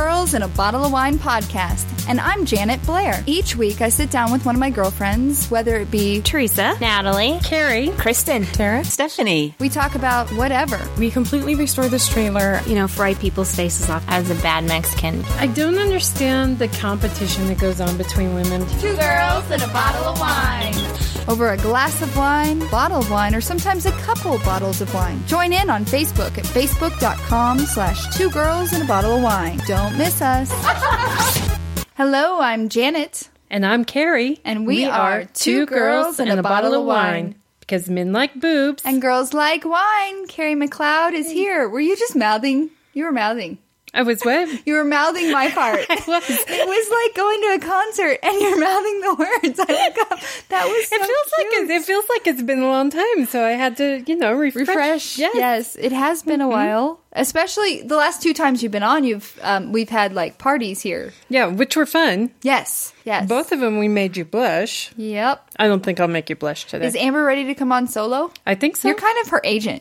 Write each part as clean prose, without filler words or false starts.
Girls and a Bottle of Wine podcast, and I'm Janet Blair. Each week, I sit down with one of my girlfriends, whether it be Teresa, Natalie, Carrie, Kristen, Tara, Stephanie. We talk about whatever. We completely restore this trailer. Fry people's faces off as a bad Mexican. I don't understand the competition that goes on between women. Two girls and a bottle of wine. Over a glass of wine, bottle of wine, or sometimes a couple bottles of wine. Join in on Facebook at facebook.com/2girlsandabottle-of-wine. Don't miss us. Hello, I'm Janet. And I'm Carrie. And we are Two Girls and a Bottle of Wine. Because men like boobs. And girls like wine. Carrie McLeod is here. Were you just mouthing? You were mouthing. I was what? You were mouthing my part. I was. It was like going to a concert and you're mouthing the words. I look up. That was so cute. It feels like it's been a long time, so I had to, refresh. Yes, it has been a while. Especially the last two times you've been on, we've had like parties here. Yeah, which were fun. Yes. Both of them we made you blush. Yep. I don't think I'll make you blush today. Is Amber ready to come on solo? I think so. You're kind of her agent.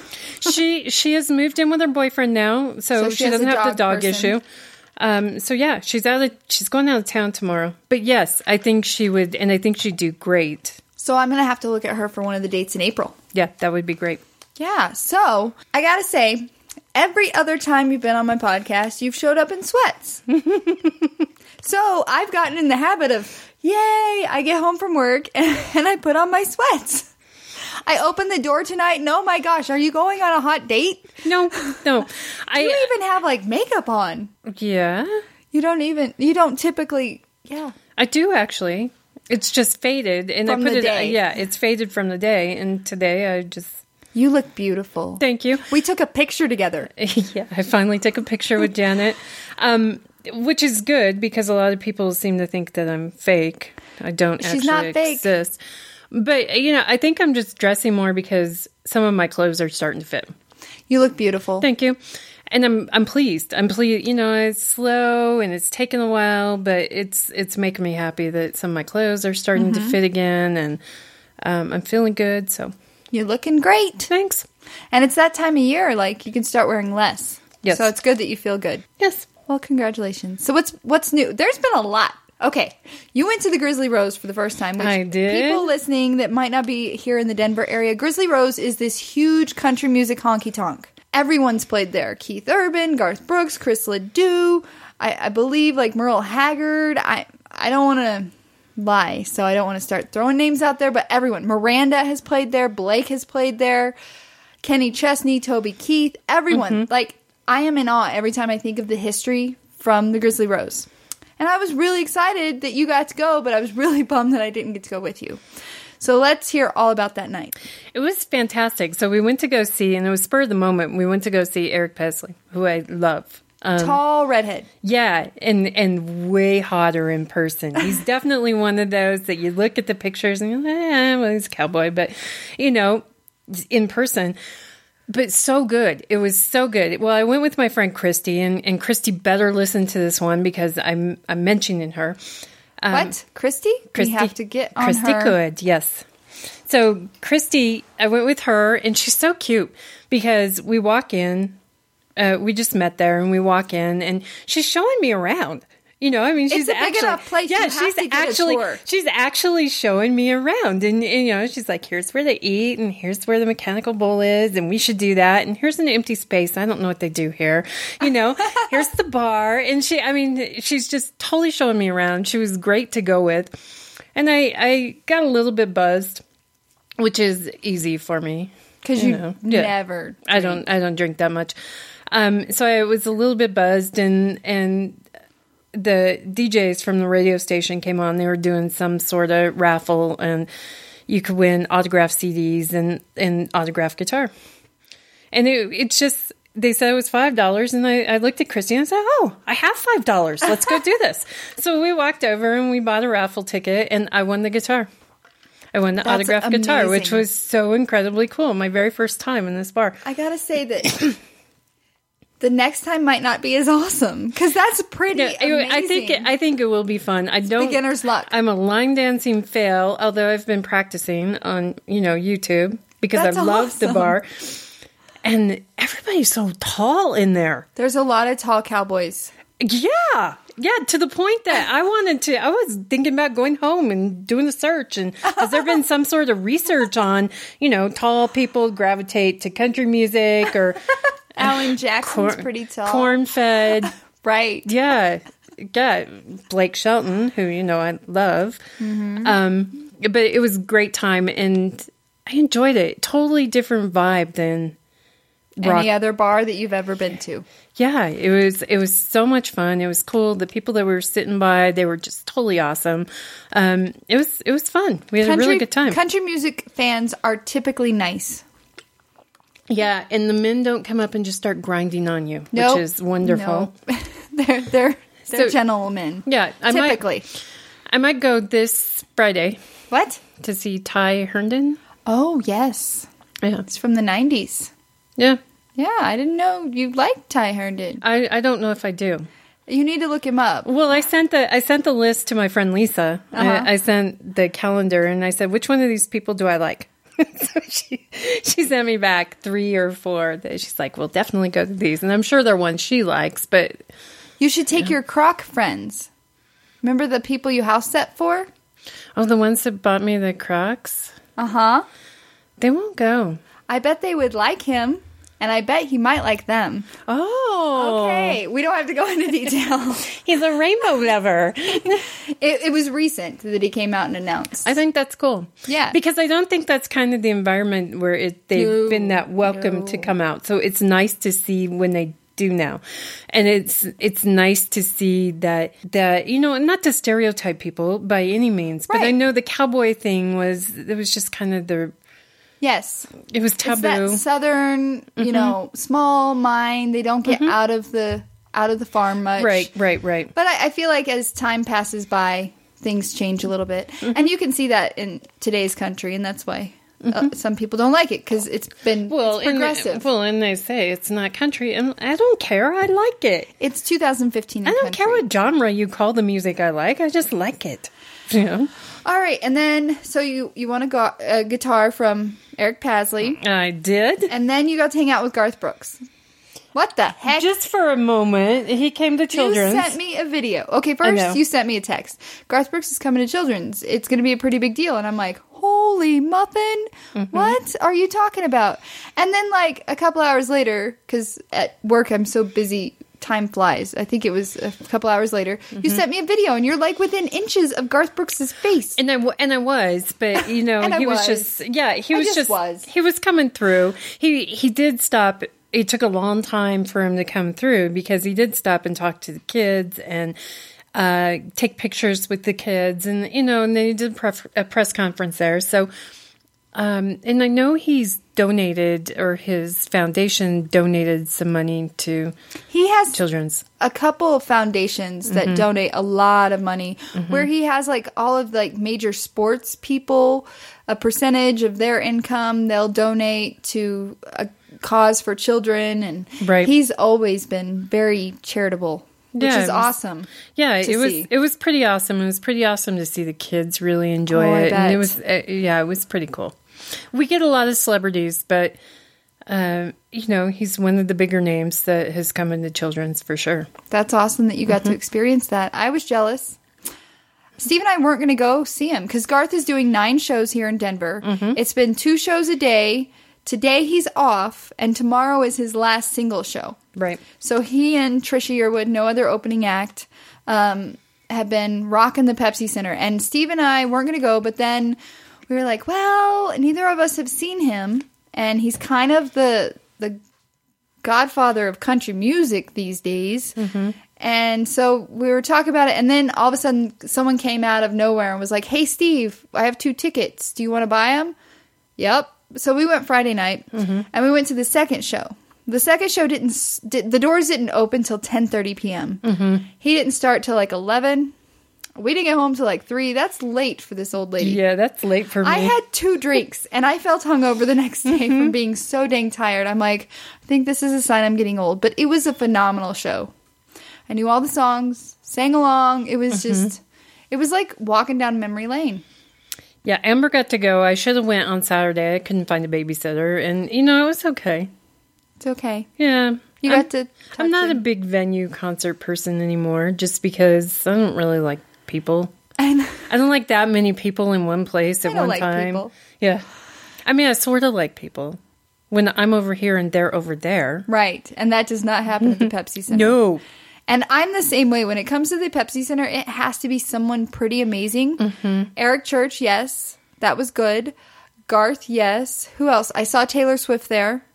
She has moved in with her boyfriend now, so she doesn't have the dog issue. So yeah, she's going out of town tomorrow. But yes, I think she would, and I think she'd do great. So I'm gonna have to look at her for one of the dates in April. Yeah, that would be great. Yeah. So I gotta say, every other time you've been on my podcast, you've showed up in sweats. So I've gotten in the habit of, yay! I get home from work and I put on my sweats. I opened the door tonight, and oh my gosh, are you going on a hot date? No. You even have like makeup on. Yeah. You don't typically, yeah. I do actually. It's just faded, and from I put the it. day. Yeah, it's faded from the day, and today I just. You look beautiful. Thank you. We took a picture together. Yeah, I finally took a picture with Janet, which is good because a lot of people seem to think that I'm fake. I don't She's not actually exist. But, I think I'm just dressing more because some of my clothes are starting to fit. You look beautiful. Thank you. And I'm pleased. I'm pleased. It's slow and it's taken a while, but it's making me happy that some of my clothes are starting to fit again, and I'm feeling good. So you're looking great. Thanks. And it's that time of year, like you can start wearing less. Yes. So it's good that you feel good. Yes. Well, congratulations. So what's new? There's been a lot. Okay, you went to the Grizzly Rose for the first time. Which I did. People listening that might not be here in the Denver area, Grizzly Rose is this huge country music honky-tonk. Everyone's played there. Keith Urban, Garth Brooks, Chris Ledoux, I believe like Merle Haggard. I don't want to lie, so I don't want to start throwing names out there, but everyone. Miranda has played there. Blake has played there. Kenny Chesney, Toby Keith, everyone. Like, I am in awe every time I think of the history from the Grizzly Rose. And I was really excited that you got to go, but I was really bummed that I didn't get to go with you. So let's hear all about that night. It was fantastic. So we went to go see, and it was spur of the moment, we went to go see Eric Pesley, who I love. Tall redhead. Yeah, and way hotter in person. He's definitely one of those that you look at the pictures and you're like, well, he's a cowboy. But, in person... But so good. It was so good. Well, I went with my friend Christy, and Christy better listen to this one because I'm mentioning her. What? Christy? We have to get on Christy her. Good, yes. So Christy, I went with her, and she's so cute because we walk in. We just met there, and we walk in, and she's showing me around. She's it's a big enough place. Yeah, she's actually showing me around, and she's like, "Here's where they eat, and here's where the mechanical bull is, and we should do that. And here's an empty space. I don't know what they do here. Here's the bar." And she's just totally showing me around. She was great to go with, and I got a little bit buzzed, which is easy for me because you never. I don't drink that much, so I was a little bit buzzed, and. The DJs from the radio station came on. They were doing some sort of raffle, and you could win autographed CDs and autographed guitar. And it's just, they said it was $5, and I looked at Christy and I said, "Oh, I have $5. Let's go do this." So we walked over and we bought a raffle ticket, and I won the guitar. I won the autographed guitar, which was so incredibly cool. My very first time in this bar. I gotta say that the next time might not be as awesome because that's pretty amazing. I think it will be fun. Beginner's luck. I'm a line dancing fail, although I've been practicing on YouTube because I love the bar. And everybody's so tall in there. There's a lot of tall cowboys. Yeah. Yeah, to the point that I was thinking about going home and doing a search. And has there been some sort of research on, tall people gravitate to country music or Alan Jackson's pretty tall. Corn-fed. Right. Yeah. Yeah. Blake Shelton, who, I love. But it was a great time and I enjoyed it. Totally different vibe than rock. Any other bar that you've ever been to? Yeah, it was so much fun. It was cool. The people that we were sitting by, they were just totally awesome. It was fun. We had a really good time. Country music fans are typically nice. Yeah, and the men don't come up and just start grinding on you, Nope. which is wonderful. No. they're gentlemen. Yeah, typically. I might go this Friday. What? To see Ty Herndon. Oh, yes. Yeah. It's from the 90s. Yeah. Yeah, I didn't know you liked Ty Herndon. I don't know if I do. You need to look him up. Well, I sent the list to my friend Lisa. I sent the calendar and I said, which one of these people do I like? So she sent me back 3 or 4 that she's like, well, definitely go to these. And I'm sure they're ones she likes, but... You should take your Croc friends. Remember the people you house set for? Oh, the ones that bought me the Crocs? Uh-huh. They won't go. I bet they would like him, and I bet he might like them. Oh. Okay, we don't have to go into detail. He's a rainbow lover. It was recent that he came out and announced. I think that's cool. Yeah. Because I don't think that's kind of the environment where they've been that welcome to come out. So it's nice to see when they do now. And it's nice to see that, not to stereotype people by any means, but Right. I know the cowboy thing was just kind of Yes. it was taboo. It's that southern, small mind. They don't get out of the farm much. Right. But I feel like as time passes by, things change a little bit. And you can see that in today's country, and that's why some people don't like it, because it's progressive. And they say it's not country, and I don't care. I like it. It's 2015 in I don't country. care what genre you call the music I like. I just like it. All right, and then, so you want a guitar from Eric Pasley, I did. and then you got to hang out with Garth Brooks. What the heck? Just for a moment, he came to Children's. You sent me a video. Okay, I know. first you sent me a text. Garth Brooks is coming to Children's. It's going to be a pretty big deal. And I'm like, holy muffin. What are you talking about? And then like a couple hours later, because at work I'm so busy, time flies. I think it was a couple hours later. You sent me a video and you're like within inches of Garth Brooks' face. And I was, but he was just, he was coming through. He did stop. It took a long time for him to come through because he did stop and talk to the kids and take pictures with the kids, and and they did a press conference there. So, and I know he's donated, or his foundation donated some money to He has Children's. a couple of foundations that donate a lot of money, where he has like all of like major sports people, a percentage of their income they'll donate to a cause for children, and Right. he's always been very charitable, which Yeah, is awesome. Yeah, to see. it was pretty awesome. It was pretty awesome to see the kids really enjoy Oh, I it, and it bet. was it was pretty cool. We get a lot of celebrities, but he's one of the bigger names that has come into Children's for sure. That's awesome that you got to experience that. I was jealous. Steve and I weren't going to go see him because Garth is doing 9 shows here in Denver. It's been 2 shows a day. Today he's off, and tomorrow is his last single show. Right. So he and Trisha Yearwood, no other opening act, have been rocking the Pepsi Center. And Steve and I weren't going to go, but then we were like, well, neither of us have seen him, and he's kind of the godfather of country music these days. And so we were talking about it, and then all of a sudden someone came out of nowhere and was like, hey, Steve, I have 2 tickets. Do you want to buy them? Yep. So we went Friday night, and we went to the second show. The second show the doors didn't open till 10:30 p.m. He didn't start till like 11. We didn't get home till like 3. That's late for this old lady. Yeah, that's late for me. I had 2 drinks, and I felt hungover the next day from being so dang tired. I'm like, I think this is a sign I'm getting old. But it was a phenomenal show. I knew all the songs, sang along. It was just, it was like walking down memory lane. Yeah, Amber got to go. I should have went on Saturday. I couldn't find a babysitter, and it was okay. It's okay. Yeah, You got to. I'm not a him. big venue concert person anymore, just because I don't really like people. And I don't like that many people in one place at I don't one like time. people. Yeah. I mean, I sort of like people when I'm over here and they're over there. right, and that does not happen at the Pepsi Center. No. And I'm the same way. When it comes to the Pepsi Center, it has to be someone pretty amazing. Eric Church, yes. That was good. Garth, yes. Who else? I saw Taylor Swift there.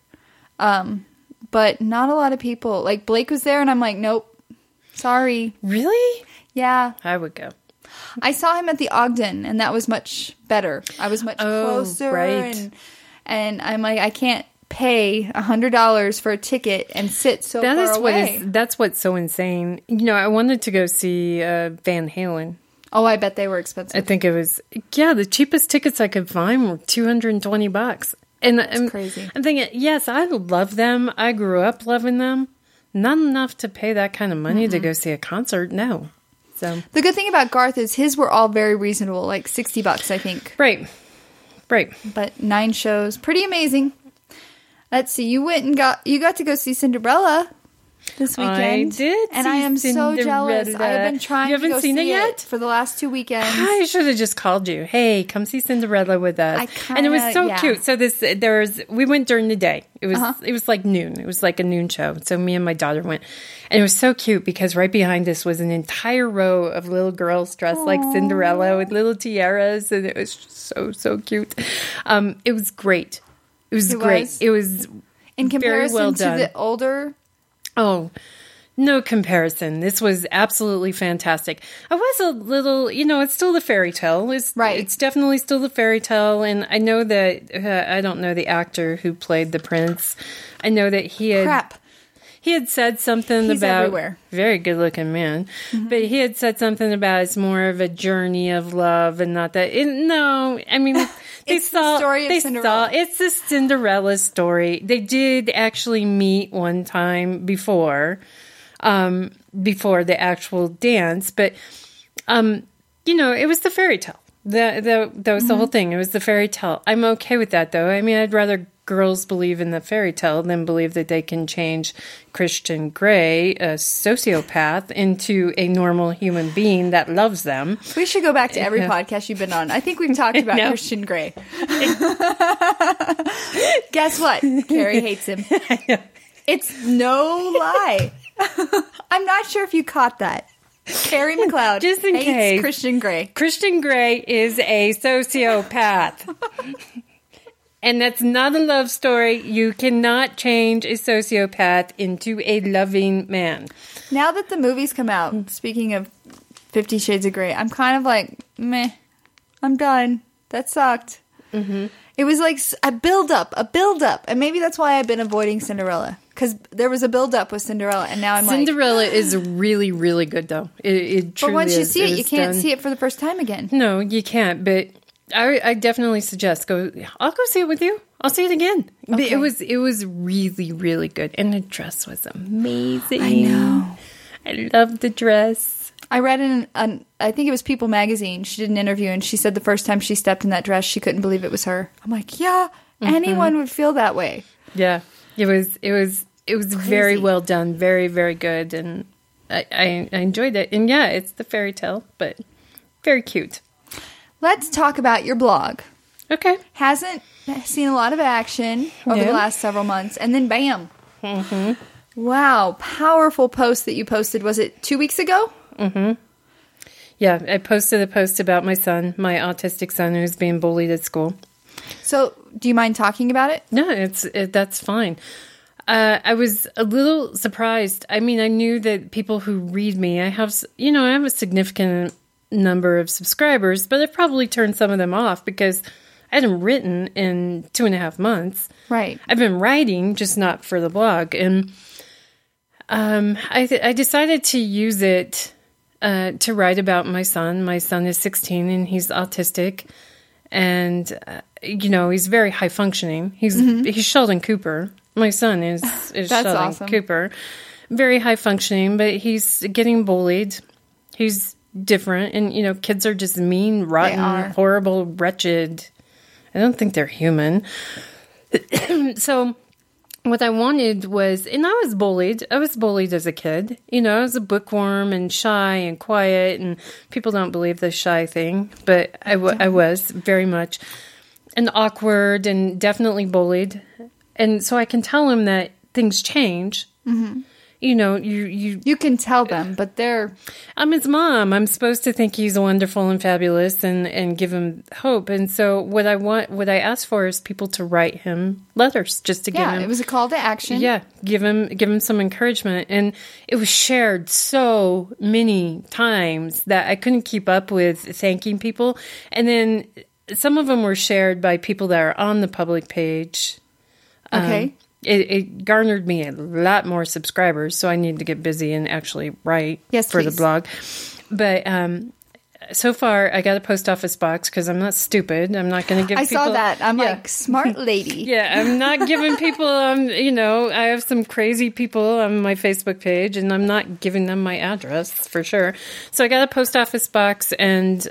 But not a lot of people. Like, Blake was there, and I'm like, nope. Sorry. Really? Yeah. I would go. I saw him at the Ogden, and that was much better. I was much closer. right. And I'm like, I can't pay $100 for a ticket and sit so far away. That's what's so insane. You know, I wanted to go see Van Halen. Oh, I bet they were expensive. I think it was, the cheapest tickets I could find were $220. And I'm crazy. I'm thinking, yes, I love them. I grew up loving them. Not enough to pay that kind of money to go see a concert. No. So The good thing about Garth is his were all very reasonable, like $60, I think. right. But 9 shows, pretty amazing. Let's see, you got to go see Cinderella this weekend. I did, and I am so jealous. I have been trying You to haven't go seen see it yet for the last 2 weekends. I should have just called you. Hey, come see Cinderella with us. And it was so cute. So we went during the day. It was like noon. It was like a noon show. So me and my daughter went, and it was so cute because right behind us was an entire row of little girls dressed like Cinderella with little tiaras, and it was just so cute. It was great. It was great. It was in comparison very well to done. the older. Oh, no comparison. This was absolutely fantastic. I was a little, it's still the fairy tale. It's definitely still the fairy tale. And I know that, I don't know the actor who played the prince. I know that he had said something He's about everywhere. Very good looking man, but he had said something about it's more of a journey of love and not that. No, I mean It's the story of Cinderella. It's the Cinderella story. They did actually meet one time before the actual dance, but it was the fairy tale. That was the whole thing. It was the fairy tale. I'm okay with that, though. I mean, I'd rather girls believe in the fairy tale than believe that they can change Christian Grey, a sociopath, into a normal human being that loves them. We should go back to every podcast you've been on. I think we've talked about Christian Grey. Guess what? Carrie hates him. It's no lie. I'm not sure if you caught that. Carrie McLeod Just in hates case. Christian Grey. Christian Grey is a sociopath. And that's not a love story. You cannot change a sociopath into a loving man. Now that the movie's come out, speaking of 50 Shades of Grey, I'm kind of like, meh, I'm done. That sucked. Mm-hmm. It was like a build-up. And maybe that's why I've been avoiding Cinderella. Because there was a build-up with Cinderella, and now I'm Cinderella is really, really good, though. It truly But once you see it, you can't done. see it for the first time again. No, you can't, but I definitely suggest I'll go see it with you. I'll see it again. Okay. It was really, really good. And the dress was amazing. I know. I love the dress. I read in I think it was People magazine. She did an interview, and she said the first time she stepped in that dress, she couldn't believe it was her. I'm like, yeah, anyone would feel that way. Yeah, it was very well done, very, very good, and I enjoyed it. And yeah, it's the fairy tale, but very cute. Let's talk about your blog. Okay. Hasn't seen a lot of action over the last several months, and then bam. Mm-hmm. Wow, powerful post that you posted. Was it 2 weeks ago? Mm-hmm. Yeah, I posted a post about my son, my autistic son, who's being bullied at school. So, do you mind talking about it? No, that's fine. I was a little surprised. I mean, I knew that people who read me, I have a significant number of subscribers, but I've probably turned some of them off because I hadn't written in 2.5 months. Right. I've been writing, just not for the blog. And I decided to use it to write about my son. My son is 16 and he's autistic. And, he's very high functioning. He's Sheldon Cooper. My son is Sheldon awesome. Cooper. Very high functioning, but he's getting bullied. He's different. And, kids are just mean, rotten, horrible, wretched. I don't think they're human. So what I wanted was, and I was bullied. I was bullied as a kid. You know, I was a bookworm and shy and quiet, and people don't believe the shy thing, but I was very much, and awkward and definitely bullied. And so I can tell him that things change. Mm-hmm. You know, you can tell them, but I'm his mom. I'm supposed to think he's wonderful and fabulous and give him hope. And so what I asked for is people to write him letters just to give him. Yeah, it was a call to action. Yeah, give him some encouragement. And it was shared so many times that I couldn't keep up with thanking people. And then some of them were shared by people that are on the public page. Okay. It garnered me a lot more subscribers, so I need to get busy and actually write for the blog. But so far, I got a post office box because I'm not stupid. I'm not going to give people... I saw that. I'm like, smart lady. Yeah, I'm not giving people, I have some crazy people on my Facebook page, and I'm not giving them my address for sure. So I got a post office box, and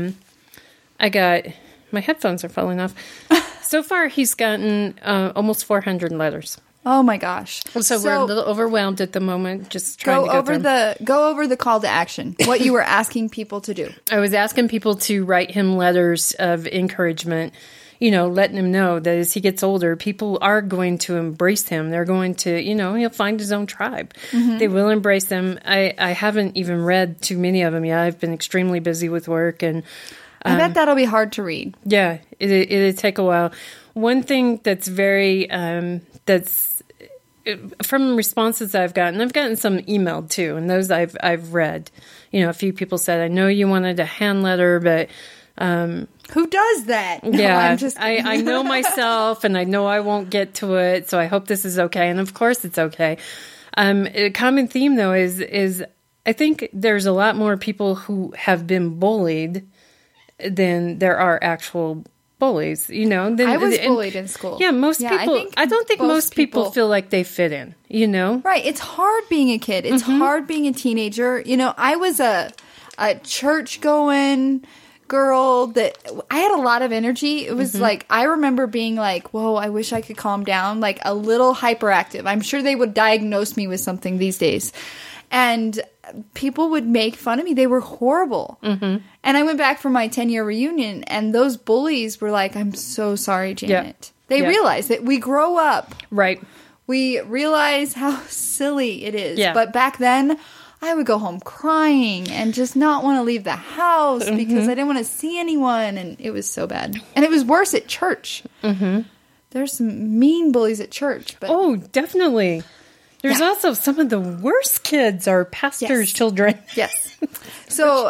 I got... My headphones are falling off. So far, he's gotten almost 400 letters. Oh my gosh! So we're a little overwhelmed at the moment. Just trying to go over the call to action. What you were asking people to do. I was asking people to write him letters of encouragement. You know, letting him know that as he gets older, people are going to embrace him. They're going to, he'll find his own tribe. Mm-hmm. They will embrace him. I haven't even read too many of them yet. I've been extremely busy with work and. I bet that'll be hard to read. Yeah, it'll take a while. One thing that's very, that's from responses I've gotten some emailed too, and those I've read. A few people said, I know you wanted a hand letter, but... who does that? No, yeah, I know myself, and I know I won't get to it, so I hope this is okay. And of course it's okay. A common theme, though, is I think there's a lot more people who have been bullied than there are actual bullies, I was bullied in school. Yeah, most people. I don't think most people feel like they fit in, Right. It's hard being a kid. It's hard being a teenager. I was a church-going girl that I had a lot of energy. It was like, I remember being like, whoa, I wish I could calm down, like a little hyperactive. I'm sure they would diagnose me with something these days. And people would make fun of me. They were horrible. Mm-hmm. And I went back for my 10-year reunion, and those bullies were like, I'm so sorry, Janet. Yeah. They realize that we grow up. Right. We realize how silly it is. Yeah. But back then, I would go home crying and just not want to leave the house because I didn't want to see anyone. And it was so bad. And it was worse at church. Mm-hmm. There's some mean bullies at church. But oh, definitely. There's also some of the worst kids are pastors' children. Yes. So,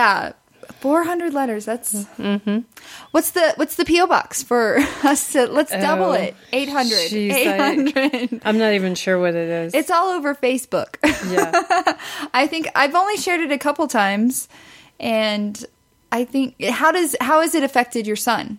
400 letters. That's what's the PO box for us to let's double it. 800. Geez, 800. I'm not even sure what it is. It's all over Facebook. Yeah. I think I've only shared it a couple times, and I think how has it affected your son?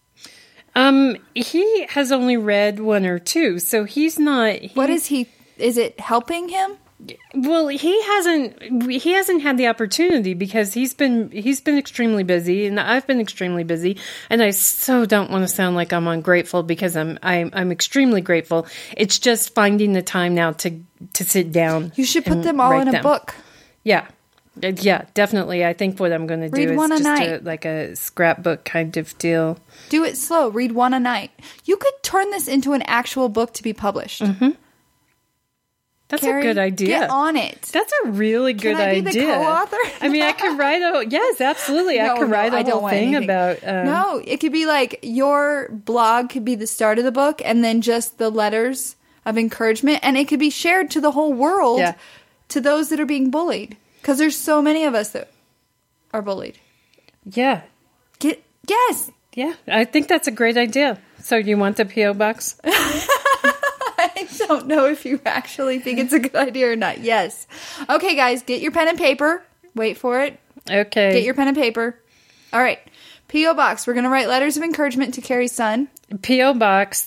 He has only read one or two, so he's not. What is he? Is it helping him? Well, he hasn't had the opportunity because he's been extremely busy, and I've been extremely busy, and I so don't want to sound like I'm ungrateful because I'm extremely grateful. It's just finding the time now to sit down. You should put them all in a book. Yeah. Yeah, definitely. I think what I'm going to do is just like a scrapbook kind of deal. Do it slow. Read one a night. You could turn this into an actual book to be published. Mm-hmm. That's a good idea. Get on it. That's a really good idea. Can I be the co-author? I mean, I could write yes, absolutely. I could write a whole thing about... No, it could be like your blog could be the start of the book and then just the letters of encouragement. And it could be shared to the whole world, to those that are being bullied. Because there's so many of us that are bullied. Yeah. Yes. Yeah, I think that's a great idea. So you want the P.O. box? I don't know if you actually think it's a good idea or not. Yes. Okay, guys, get your pen and paper. Wait for it. Okay. Get your pen and paper. All right. P.O. Box. We're going to write letters of encouragement to Carrie's son. P.O. Box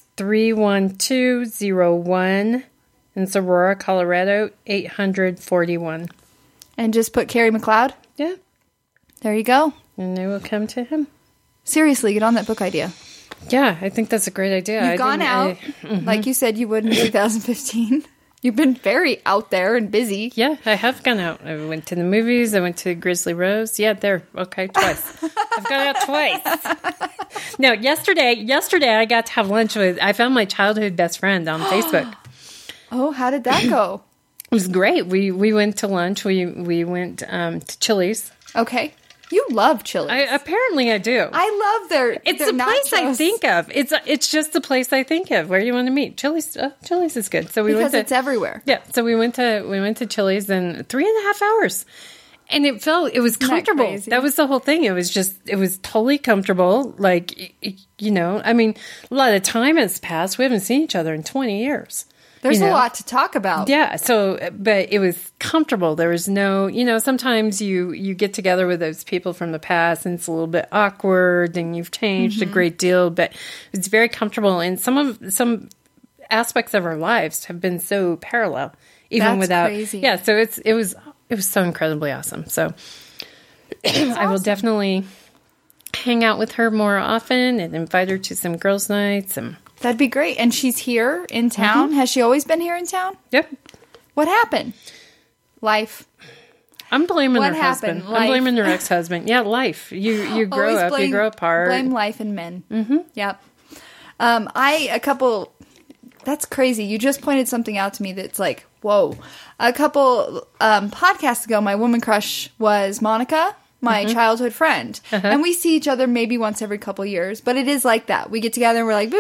31201 in Aurora, Colorado, 841. And just put Carrie McLeod? Yeah. There you go. And they will come to him. Seriously, get on that book idea. Yeah, I think that's a great idea. You've gone out, like you said you would in 2015. You've been very out there and busy. Yeah, I have gone out. I went to the movies. I went to Grizzly Rose. Yeah, there. Okay, twice. I've gone out twice. No, yesterday I got to have lunch with, I found my childhood best friend on Facebook. Oh, how did that go? It was great. We went to lunch. We went to Chili's. Okay. You love Chili's. Apparently I do. I love their It's their the place I nachos. think of. It's just the place I think of. Where do you want to meet? Chili's. Chili's is good. So we Because went to, it's everywhere. Yeah. So we went to Chili's in 3.5 hours, and it was that comfortable. crazy? That was the whole thing. It was totally comfortable. Like I mean, a lot of time has passed. We haven't seen each other in 20 years. There's you a know? lot to talk about. Yeah, but it was comfortable. There was no, sometimes you get together with those people from the past and it's a little bit awkward and you've changed a great deal, but it's very comfortable. And some aspects of our lives have been so parallel, even That's without, crazy. yeah, so it was so incredibly awesome. So I will definitely hang out with her more often and invite her to some girls' nights. And That'd be great. And she's here in town. Has she always been here in town? yep. What happened? Life. I'm blaming What her happened? husband. I'm blaming her ex-husband. Yeah, life. You grow Always up, you grow apart. Blame life and men. Mm-hmm. Yep. That's crazy. You just pointed something out to me that's like, whoa. A couple podcasts ago, my woman crush was Monica, my childhood friend. And we see each other maybe once every couple years, but it is like that. We get together and we're like,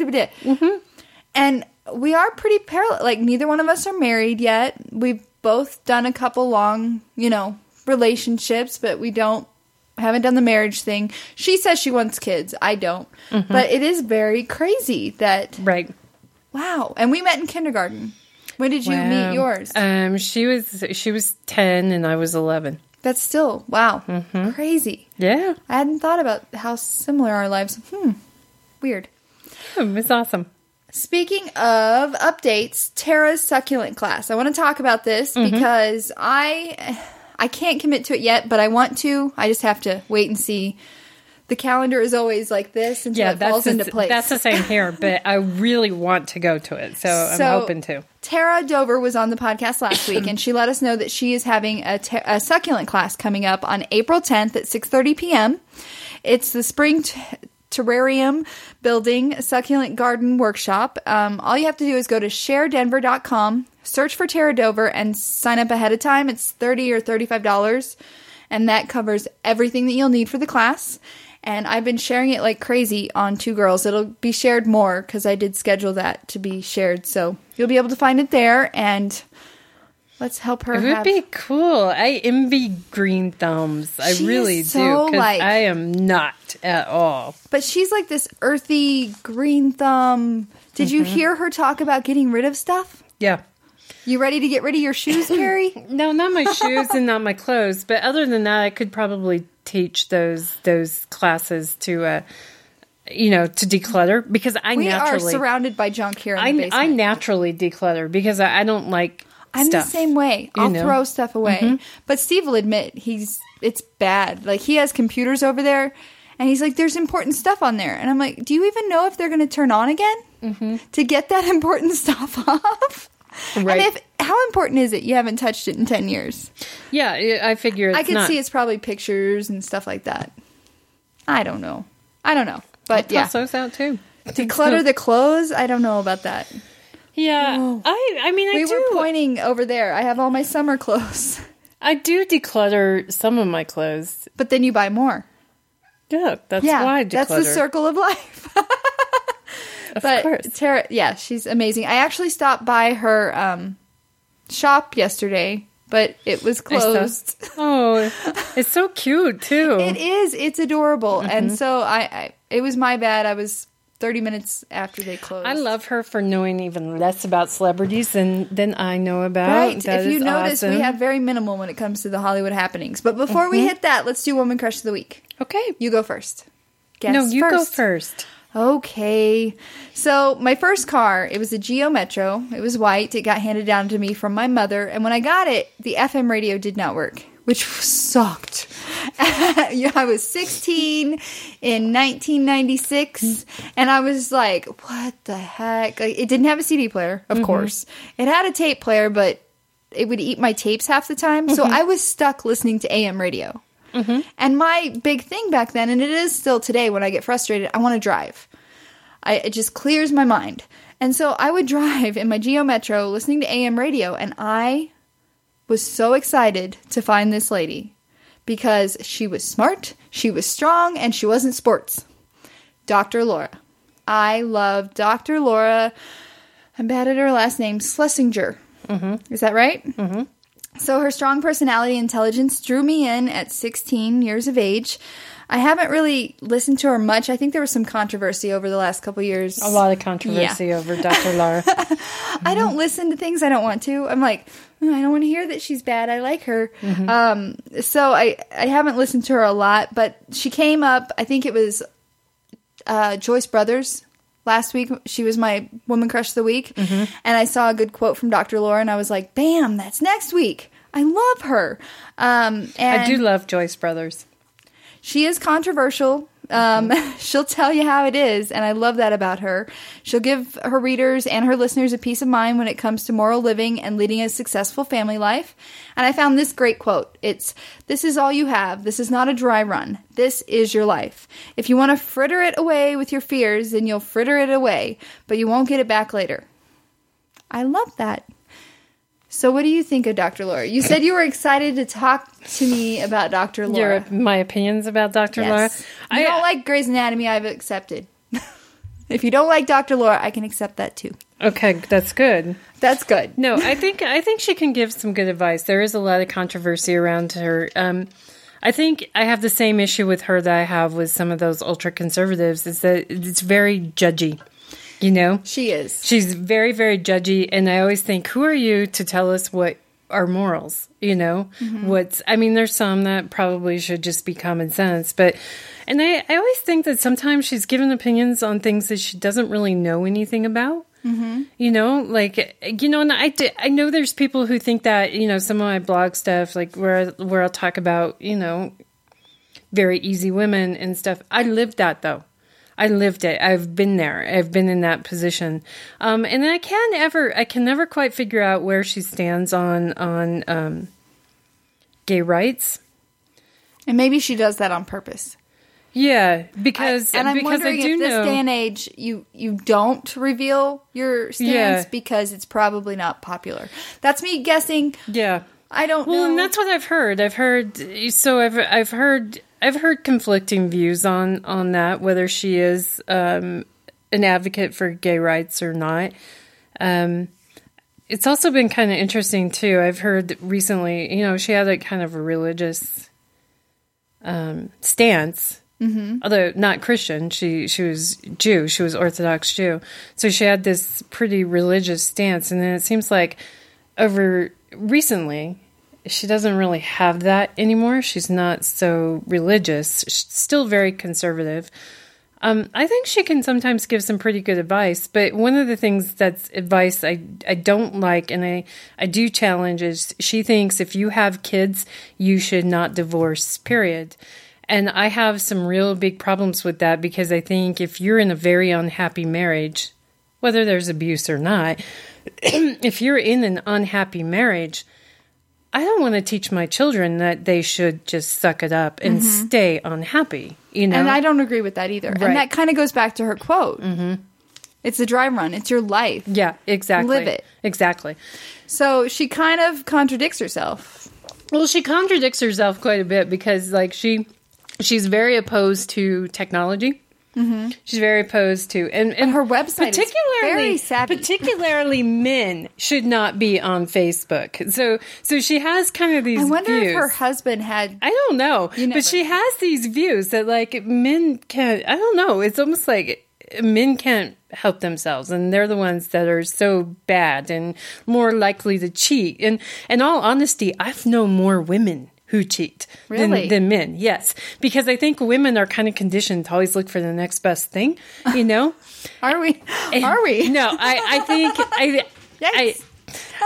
and we are pretty parallel. Like, neither one of us are married yet. We've both done a couple long, relationships, but we haven't done the marriage thing. She says she wants kids. I don't. But it is very crazy that, Right. wow. And we met in kindergarten. When did you meet yours? She was 10 and I was 11. That's still, wow, crazy. Yeah. I hadn't thought about how similar our lives. Weird. It's awesome. Speaking of updates, Tara's succulent class. I want to talk about this because I can't commit to it yet, but I want to. I just have to wait and see. The calendar is always like this until it falls into place. That's the same here, but I really want to go to it, so I'm hoping to. Tara Dover was on the podcast last week, and she let us know that she is having a succulent class coming up on April 10th at 6:30 p.m. It's the Spring Terrarium Building Succulent Garden Workshop. All you have to do is go to sharedenver.com, search for Tara Dover, and sign up ahead of time. It's $30 or $35, and that covers everything that you'll need for the class. And I've been sharing it like crazy on Two Girls. It'll be shared more because I did schedule that to be shared. So you'll be able to find it there, and let's help her. It would be cool. I envy green thumbs. I really do, because I am not at all. But she's like this earthy green thumb. Did you hear her talk about getting rid of stuff? Yeah. You ready to get rid of your shoes, Carrie? No, not my shoes and not my clothes. But other than that, I could probably teach those classes to, to declutter, because we are surrounded by junk here in the basement. I naturally declutter because I don't like I'm stuff. the same way. I'll throw stuff away. But Steve will admit it's bad. Like, he has computers over there, and he's like, there's important stuff on there. And I'm like, do you even know if they're going to turn on again to get that important stuff off? Right. And how important is it? You haven't touched it in 10 years. Yeah, I figure I can see it's probably pictures and stuff like that. I don't know. But I'll toss those out too. Declutter the clothes? I don't know about that. Yeah. Oh. I mean, We were pointing over there. I have all my summer clothes. I do declutter some of my clothes. But then you buy more. Yeah, that's why I declutter. That's the circle of life. Of course. Tara, yeah, she's amazing. I actually stopped by her shop yesterday, but it was closed. Oh, it's so cute too. It is. It's adorable. And so it was my bad. I was 30 minutes after they closed. I love her for knowing even less about celebrities than I know about. Right. That if you is notice, awesome. we have very minimal when it comes to the Hollywood happenings. But before we hit that, let's do Woman Crush of the Week. Okay. You go first. Guess No, you go first. Okay. So my first car, it was a Geo Metro. It was white. It got handed down to me from my mother. And when I got it, the FM radio did not work, which sucked. I was 16 in 1996, and I was like, what the heck? Like, it didn't have a CD player, of course. It had a tape player, but it would eat my tapes half the time. So I was stuck listening to AM radio. And my big thing back then, and it is still today when I get frustrated, I want to drive. It just clears my mind. And so I would drive in my Geo Metro listening to AM radio, and I was so excited to find this lady because she was smart, she was strong, and she wasn't sports. Dr. Laura. I love Dr. Laura. I'm bad at her last name, Schlesinger. Is that right? So her strong personality and intelligence drew me in at 16 years of age. I haven't really listened to her much. I think there was some controversy over the last couple years. A lot of controversy over Dr. Laura. I don't listen to things I don't want to. I'm like, I don't want to hear that she's bad. I like her. So I haven't listened to her a lot, but she came up, I think it was Joyce Brothers last week. She was my Woman Crush of the Week. And I saw a good quote from Dr. Laura, and I was like, bam, that's next week. I love her. And I do love Joyce Brothers. She is controversial. She'll tell you how it is, and I love that about her. She'll give her readers and her listeners a peace of mind when it comes to moral living and leading a successful family life. And I found this great quote. It's, "This is all you have. This is not a dry run. This is your life. If you want to fritter it away with your fears, then you'll fritter it away, but you won't get it back later." I love that. So what do you think of Dr. Laura? You said you were excited to talk to me about Dr. Laura. My opinions about Dr. Laura? Yes. I don't like Grey's Anatomy, I've accepted. If you don't like Dr. Laura, I can accept that too. Okay, that's good. That's good. No, I think she can give some good advice. There is a lot of controversy around her. I think I have the same issue with her that I have with some of those ultra conservatives. Is that it's very judgy. You know? She is. She's very, very judgy. And I always think, who are you to tell us what are morals? You know? There's some that probably should just be common sense. And I always think that sometimes she's given opinions on things that she doesn't really know anything about. You know? And I know there's people who think that, some of my blog stuff, like where I'll talk about, very easy women and stuff. I lived that, though. I lived it. I've been there. I've been in that position. And I can never quite figure out where she stands on gay rights. And maybe she does that on purpose. Yeah, because I'm wondering if this day and age you don't reveal your stance because it's probably not popular. That's me guessing. Yeah. I don't know. Well, and that's what I've heard. I've heard conflicting views on that, whether she is an advocate for gay rights or not. It's also been kind of interesting, too. I've heard recently, she had a kind of a religious stance, although not Christian. She was Jew. She was Orthodox Jew. So she had this pretty religious stance. And then it seems like over recently, she doesn't really have that anymore. She's not so religious. She's still very conservative. I think she can sometimes give some pretty good advice, but one of the things that's advice I don't like and I do challenge is she thinks if you have kids, you should not divorce, period. And I have some real big problems with that because I think if you're in a very unhappy marriage, whether there's abuse or not, if you're in an unhappy marriage, I don't want to teach my children that they should just suck it up and stay unhappy, And I don't agree with that either. Right. And that kind of goes back to her quote. It's a dry run. It's your life. Yeah, exactly. Live it. Exactly. So she kind of contradicts herself. Well, she contradicts herself quite a bit because, she's very opposed to technology. She's very opposed to, and her website is very savvy. Particularly men should not be on Facebook. So she has kind of these. I wonder views. if her husband had. I don't know, but she know. has these views that men can't. I don't know. It's almost like men can't help themselves, and they're the ones that are so bad and more likely to cheat. And in all honesty, I've known more women who cheat than men. Yes. Because I think women are kind of conditioned to always look for the next best thing, Are we? Are we? No, I think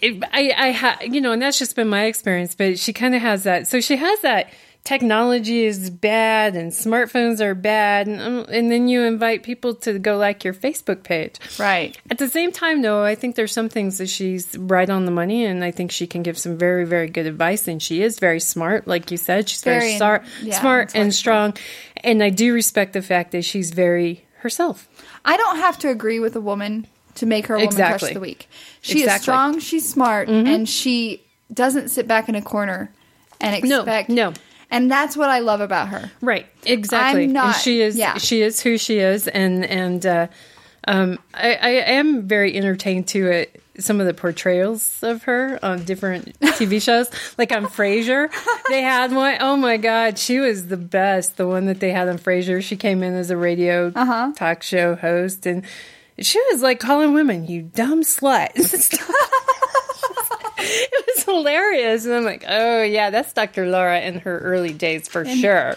and that's just been my experience, but she kind of has that. So she has that technology is bad and smartphones are bad. And then you invite people to go like your Facebook page. Right. At the same time, though, I think there's some things that she's right on the money. And I think she can give some very, very good advice. And she is very smart. Like you said, she's very smart and strong. And I do respect the fact that she's very herself. I don't have to agree with a woman to make her a woman crush of the week. She is strong, she's smart, and she doesn't sit back in a corner and expect... No. And that's what I love about her. Right, exactly. I'm not... And she is who she is, and I am very entertained to some of the portrayals of her on different TV shows. Like on Frasier, they had one. Oh my God, she was the best. The one that they had on Frasier, she came in as a radio talk show host, and she was like calling women, "You dumb slut." It was hilarious. And I'm like, oh yeah, that's Dr. Laura in her early days for sure.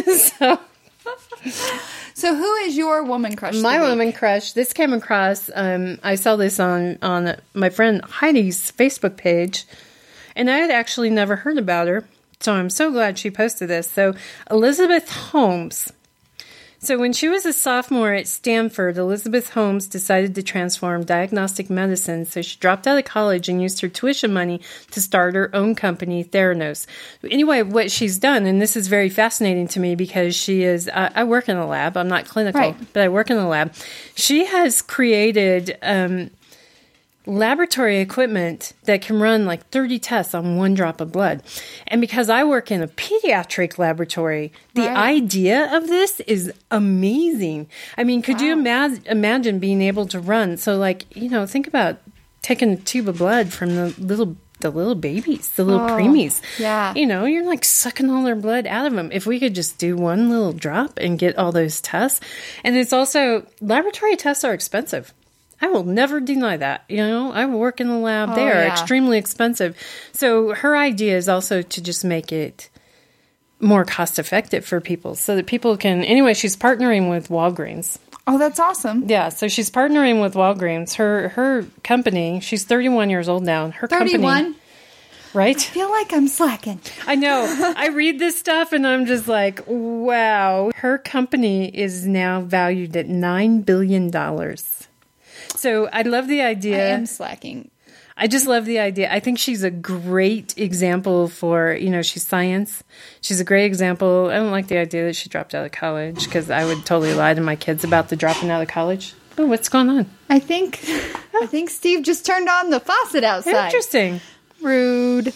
So who is your woman crush? My woman crush. This came across. I saw this on my friend Heidi's Facebook page, and I had actually never heard about her. So I'm so glad she posted this. So Elizabeth Holmes. So when she was a sophomore at Stanford, Elizabeth Holmes decided to transform diagnostic medicine. So she dropped out of college and used her tuition money to start her own company, Theranos. Anyway, what she's done, and this is very fascinating to me because she is, I work in a lab. I'm not clinical, but I work in a lab. She has created laboratory equipment that can run like 30 tests on one drop of blood. And because I work in a pediatric laboratory, the idea of this is amazing. I mean, could you imagine being able to run? So like, think about taking a tube of blood from the little babies, the little preemies. Yeah. You're like sucking all their blood out of them. If we could just do one little drop and get all those tests. And it's also, laboratory tests are expensive. I will never deny that. I work in the lab. They are extremely expensive. So her idea is also to just make it more cost effective for people so that people can, anyway, she's partnering with Walgreens. Oh, that's awesome. Yeah. So she's partnering with Walgreens. Her company, she's 31 years old now. Her 31? Company, right? I feel like I'm slacking. I know. I read this stuff and I'm just like, wow. Her company is now valued at $9 billion. So I love the idea. I am slacking. I just love the idea. I think she's a great example for, she's science. She's a great example. I don't like the idea that she dropped out of college because I would totally lie to my kids about the dropping out of college. Oh, what's going on? I think Steve just turned on the faucet outside. Interesting. Rude.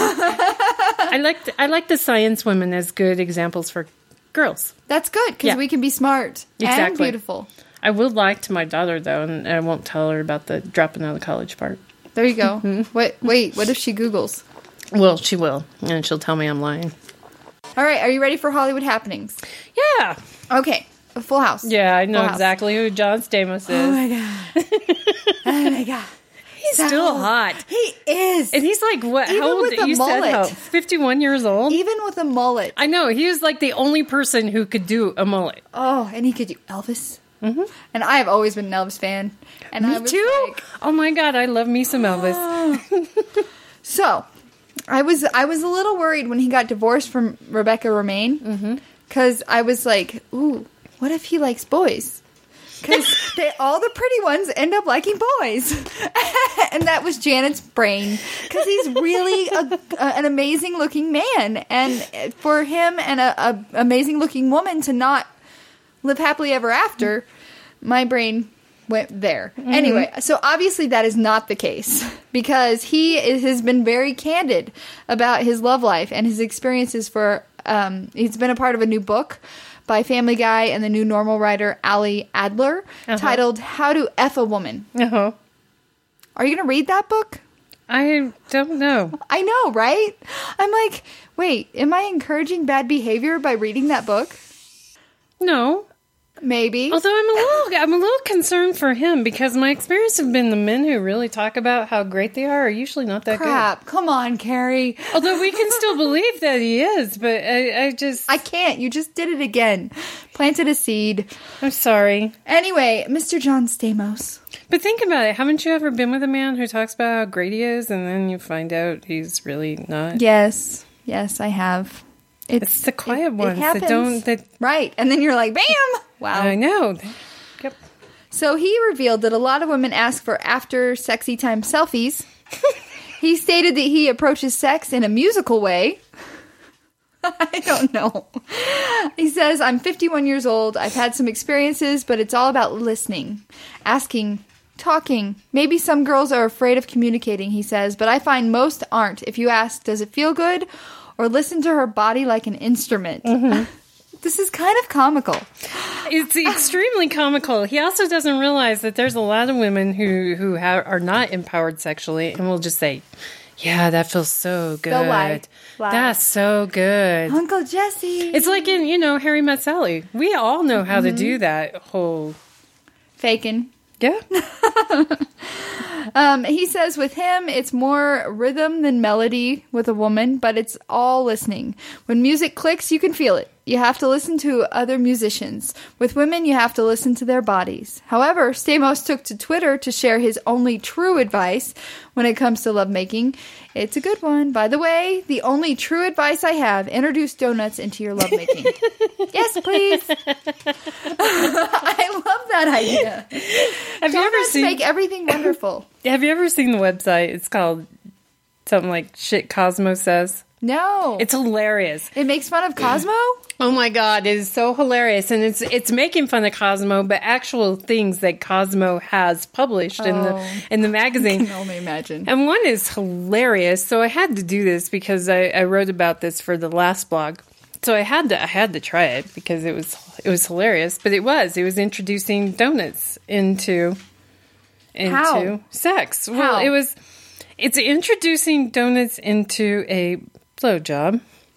I like the science women as good examples for girls. That's good because we can be smart and beautiful. I will lie to my daughter, though, and I won't tell her about the dropping out of college part. There you go. Wait, what if she Googles? Well, she will, and she'll tell me I'm lying. All right, are you ready for Hollywood happenings? Yeah. Okay, a Full House. Yeah, I know exactly who John Stamos is. Oh, my God. Oh, my God. He's still hot. He is. And he's like, what? Even how old? with a You mullet. said how? 51 years old? Even with a mullet. I know. He was like the only person who could do a mullet. Oh, and he could do Elvis. Mm-hmm. And I have always been an Elvis fan. And Me too. Like, oh my God, I love me some Elvis. So, I was a little worried when he got divorced from Rebecca Romijn because I was like, ooh, what if he likes boys? Because all the pretty ones end up liking boys. And that was Janet's brain because he's really an amazing looking man, and for him and a amazing looking woman to not live happily ever after, my brain went there. Anyway, so obviously that is not the case because he has been very candid about his love life and his experiences for, he's been a part of a new book by Family Guy and the New Normal writer Ali Adler titled How to F a Woman. Are you going to read that book? I don't know. I know, right? I'm like, wait, am I encouraging bad behavior by reading that book? No. Maybe. Although I'm a little concerned for him because my experience has been the men who really talk about how great they are usually not that good. Come on, Carrie. Although we can still believe that he is, but I can't. You just did it again. Planted a seed. I'm sorry. Anyway, Mr. John Stamos. But think about it. Haven't you ever been with a man who talks about how great he is, and then you find out he's really not? Yes, I have. It's the quiet ones that happens. don't. That Right, and then you're like, bam! Wow. I know. Yep. So he revealed that a lot of women ask for after sexy time selfies. He stated that he approaches sex in a musical way. I don't know. He says, I'm 51 years old. I've had some experiences, but it's all about listening, asking, talking. Maybe some girls are afraid of communicating, he says, but I find most aren't. If you ask, does it feel good? Or listen to her body like an instrument. Mm-hmm. This is kind of comical. It's extremely comical. He also doesn't realize that there's a lot of women who are not empowered sexually and will just say, yeah, that feels so good. They'll lie. That's so good. Uncle Jesse. It's like in, Harry Met Sally. We all know how to do that whole... Faking. Yeah. He says with him, it's more rhythm than melody with a woman, but it's all listening. When music clicks, you can feel it. You have to listen to other musicians. With women, you have to listen to their bodies. However, Stamos took to Twitter to share his only true advice when it comes to lovemaking. It's a good one. By the way, the only true advice I have, introduce donuts into your lovemaking. Yes, please. I love that idea. Donuts make everything wonderful. Have you ever seen the website? It's called something like Shit Cosmo Says. No. It's hilarious. It makes fun of Cosmo? Oh my God, it is so hilarious. And it's making fun of Cosmo, but actual things that Cosmo has published in the magazine. I can only imagine. And one is hilarious. So I had to do this because I wrote about this for the last blog. So I had to try it because it was hilarious. But it was introducing donuts into How? sex. How? Well, it's introducing donuts into a blowjob.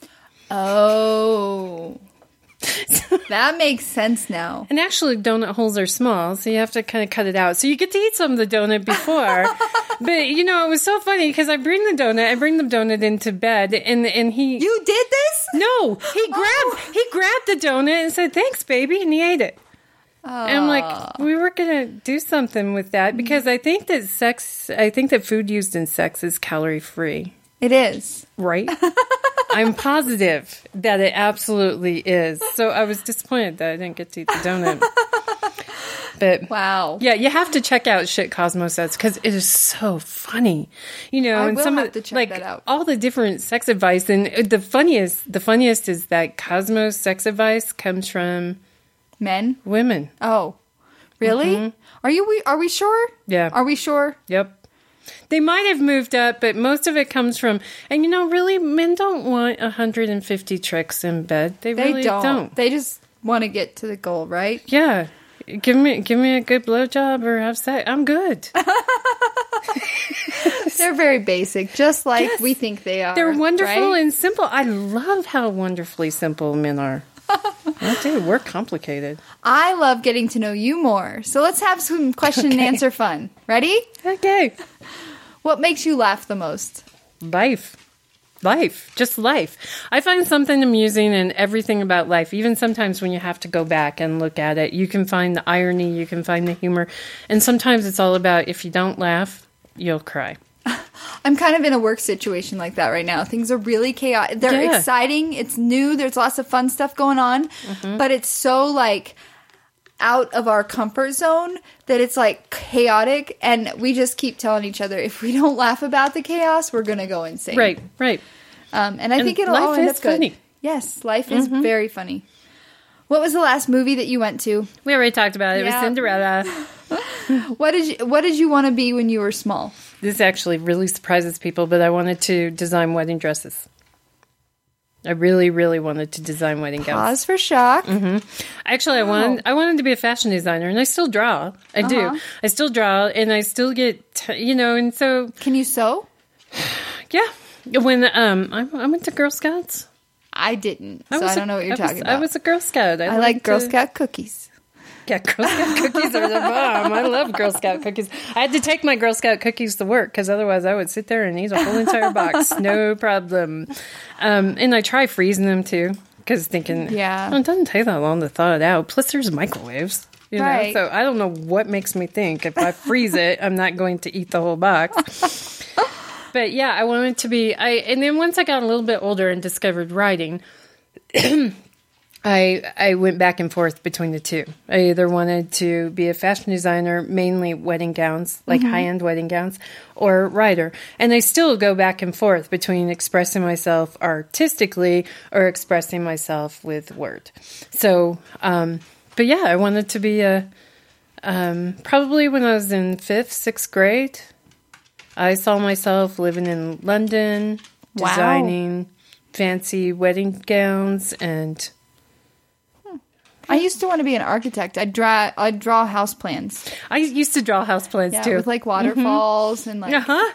Oh. That makes sense now. And actually, donut holes are small, so you have to kind of cut it out. So you get to eat some of the donut before. But, it was so funny because I bring the donut into bed, and he... You did this? No! He grabbed the donut and said, thanks, baby, and he ate it. And I'm like, we were going to do something with that because I think that food used in sex is calorie-free. It is. Right? I'm positive that it absolutely is. So I was disappointed that I didn't get to eat the donut. But wow. Yeah, you have to check out Shit Cosmo Says because it is so funny. I and will some have of to check that out. All the different sex advice, and the funniest is that Cosmo's sex advice comes from men, women. Oh, really? Mm-hmm. Are we sure? Yeah. Are we sure? Yep. They might have moved up, but most of it comes from, and really, men don't want 150 tricks in bed. They really don't. They just want to get to the goal, right? Yeah. Give me a good blowjob or have sex. I'm good. They're very basic, just like we think they are. They're wonderful right? and simple. I love how wonderfully simple men are. I do. We're complicated. I love getting to know you more. So let's have some question and answer fun. Ready? Okay. What makes you laugh the most? Life. Just life. I find something amusing in everything about life. Even sometimes when you have to go back and look at it, you can find the irony, you can find the humor. And sometimes it's all about if you don't laugh, you'll cry. I'm kind of in a work situation like that right now. Things are really chaotic. They're exciting. It's new. There's lots of fun stuff going on. Mm-hmm. But it's so out of our comfort zone that it's chaotic. And we just keep telling each other, if we don't laugh about the chaos, we're going to go insane. Right. And I think it'll all end up good. Funny. Yes, life is very funny. What was the last movie that you went to? We already talked about it. It was Cinderella. What did you want to be when you were small? This actually really surprises people, but I wanted to design wedding dresses. I really, really wanted to design wedding gowns. Pause for shock. Mm-hmm. Actually, I wanted to be a fashion designer, and I still draw. I do. I still draw, and I still get, and so... Can you sew? Yeah. When I went to Girl Scouts. I didn't, so I don't know what you're talking about. I was a Girl Scout. I like Girl Scout cookies. Yeah, Girl Scout cookies are the bomb. I love Girl Scout cookies. I had to take my Girl Scout cookies to work because otherwise I would sit there and eat a whole entire box. No problem. And I try freezing them too because thinking, it doesn't take that long to thaw it out. Plus there's microwaves. You know? Right. So I don't know what makes me think if I freeze it, I'm not going to eat the whole box. But yeah, I wanted to be. And then once I got a little bit older and discovered writing, I went back and forth between the two. I either wanted to be a fashion designer, mainly wedding gowns, like high-end wedding gowns, or writer. And I still go back and forth between expressing myself artistically or expressing myself with word. So, but yeah, I wanted to be probably when I was in 5th, 6th grade, I saw myself living in London, Wow. designing fancy wedding gowns and... I used to want to be an architect. I'd draw house plans. I used to draw house plans Yeah, too. with like waterfalls and like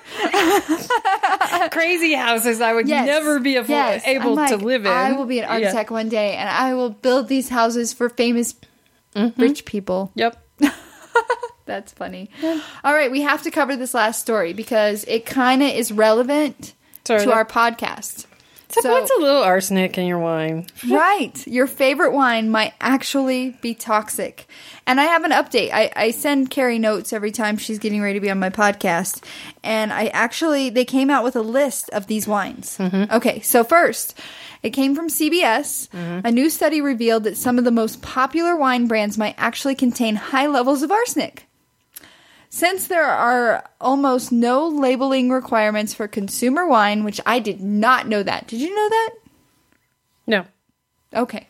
Crazy houses I would never be able I'm like, to live in. I will be an architect one day, and I will build these houses for famous rich people. Yep. That's funny. All right, we have to cover this last story because it kind of is relevant Sort to of. our podcast. So what's a little arsenic in your wine? Right. Your favorite wine might actually be toxic. And I have an update. I send Carrie notes every time she's getting ready to be on my podcast. And they came out with a list of these wines. Okay, so first, it came from CBS. A new study revealed that some of the most popular wine brands might actually contain high levels of arsenic. Since there are almost no labeling requirements for consumer wine, which I did not know that. Did you know that? No. Okay.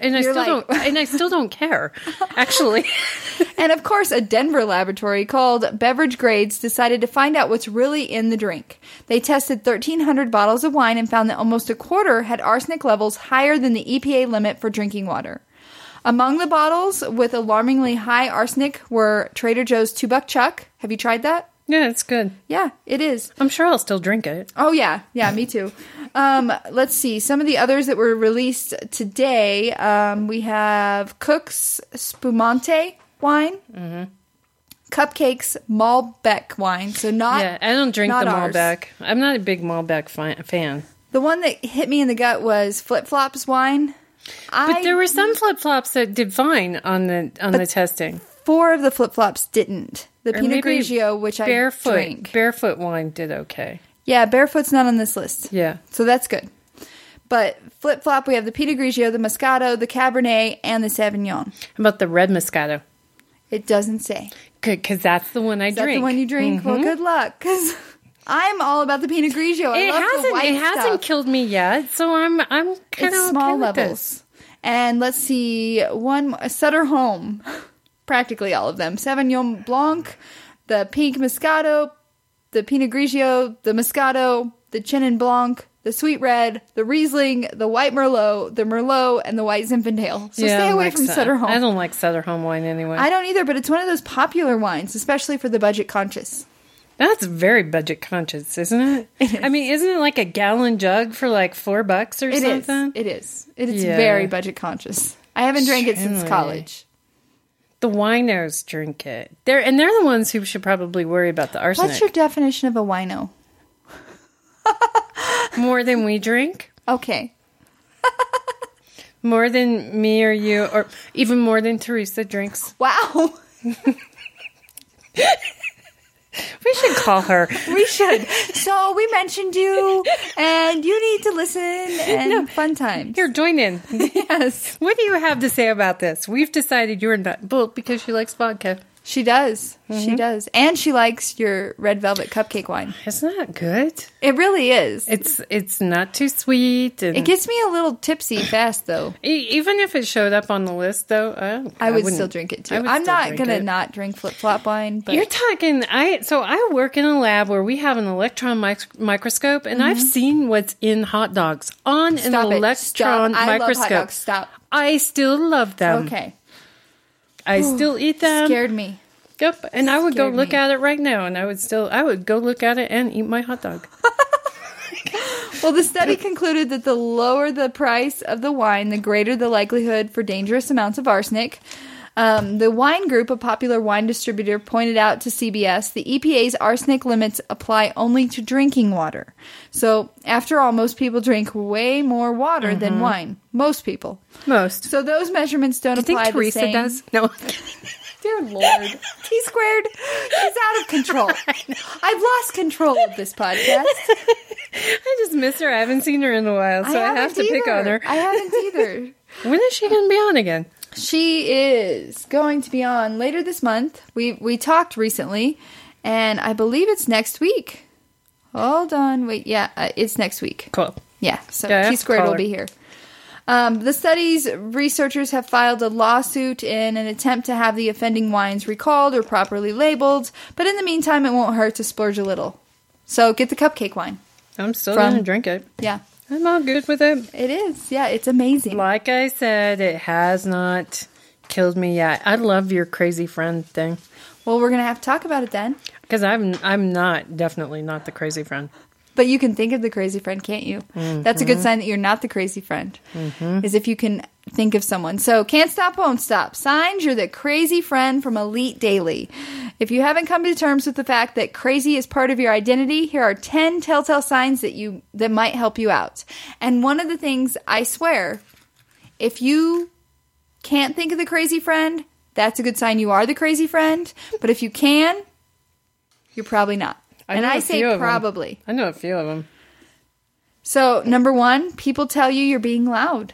I still don't care, actually. And of course, a Denver laboratory called Beverage Grades decided to find out what's really in the drink. They tested 1,300 bottles of wine and found that almost a quarter had arsenic levels higher than the EPA limit for drinking water. Among the bottles with alarmingly high arsenic were Trader Joe's 2-Buck Chuck. Have you tried that? Yeah, it's good. Yeah, it is. I'm sure I'll still drink it. Oh, yeah. Yeah, me too. Let's see. Some of the others that were released today, we have Cook's Spumante wine, Cupcakes Malbec wine. So Yeah, I don't drink the ours. Malbec. I'm not a big Malbec fan. The one that hit me in the gut was Flip Flops wine. But there were some flip-flops that did fine on the testing. 4 of the Flip Flops didn't. The Or Pinot maybe Grigio, which I drink. Barefoot wine did okay. Yeah, Barefoot's not on this list. Yeah. So that's good. But Flip Flop, we have the Pinot Grigio, the Moscato, the Cabernet, and the Sauvignon. How about the red Moscato? It doesn't say. Good, because that's the one I Is that drink. the one you drink? Well, good luck, because I'm all about the Pinot Grigio. I love the white It hasn't stuff. killed me yet, so I'm kind of It's small levels. And let's see, Sutter Home, practically all of them. Sauvignon Blanc, the Pink Moscato, the Pinot Grigio, the Moscato, the Chenin Blanc, the Sweet Red, the Riesling, the White Merlot, the Merlot, and the White Zinfandel. So stay away from Sutter Home. I don't like Sutter Home wine anyway. I don't either, but it's one of those popular wines, especially for the budget conscious. That's very budget conscious, isn't it? I mean, isn't it like a gallon jug for like $4 or something? It is. It is Yeah. very budget conscious. I haven't drank it since Extremely. college. The winos drink it. They're the ones who should probably worry about the arsenic. What's your definition of a wino? More than we drink? Okay. More than me or you, or even more than Teresa drinks. Wow. We should call her. We should. So we mentioned you, and you need to listen, and fun times. Here, join in. Yes. What do you have to say about this? We've decided you're not, well, because she likes vodka. She does. She does. And she likes your red velvet cupcake wine. Isn't that good? It really is. It's not too sweet. And It gets me a little tipsy fast, though. even if it showed up on the list, though, I would wouldn't- still drink it, too. I would I'm still not drink going to it. not drink flip-flop wine, but You're talking. I work in a lab where we have an electron microscope, and I've seen what's in hot dogs on Stop an it. electron Stop. microscope. I love hot dogs. Stop. I still love them. Okay. I still eat them. Scared me. Yep. And I would go Scared look me. at it right now, and I would go look at it and eat my hot dog. Well, the study concluded that the lower the price of the wine, the greater the likelihood for dangerous amounts of arsenic. The Wine Group, a popular wine distributor, pointed out to CBS the EPA's arsenic limits apply only to drinking water. So, after all, most people drink way more water than wine. Most people. Most. So those measurements don't I think apply Teresa the same. does. No. Dear Lord. T squared is out of control. I've lost control of this podcast. I just miss her. I haven't seen her in a while, so I have to pick on her. I haven't either. When is she going to be on again? She is going to be on later this month. We talked recently, and I believe it's next week. Hold on. Wait, yeah, it's next week. Cool. Yeah, so Yeah, I have T to squared call will her. be here. The study's researchers have filed a lawsuit in an attempt to have the offending wines recalled or properly labeled, but in the meantime, it won't hurt to splurge a little. So get the cupcake wine. I'm still From- going to drink it. Yeah, I'm all good with it. it is. Yeah, it's amazing. Like I said, it has not killed me yet. I love your crazy friend thing. Well, we're going to have to talk about it then. Because I'm definitely not the crazy friend. But you can think of the crazy friend, can't you? That's a good sign that you're not the crazy friend, is if you can think of someone. So, can't stop, won't stop. Signs you're the crazy friend from Elite Daily. If you haven't come to terms with the fact that crazy is part of your identity, here are 10 telltale signs that might help you out. And one of the things, I swear, if you can't think of the crazy friend, that's a good sign you are the crazy friend. But if you can, you're probably not. And know I a say few of 'em. probably. I know a few of them. So, number one, people tell you you're being loud.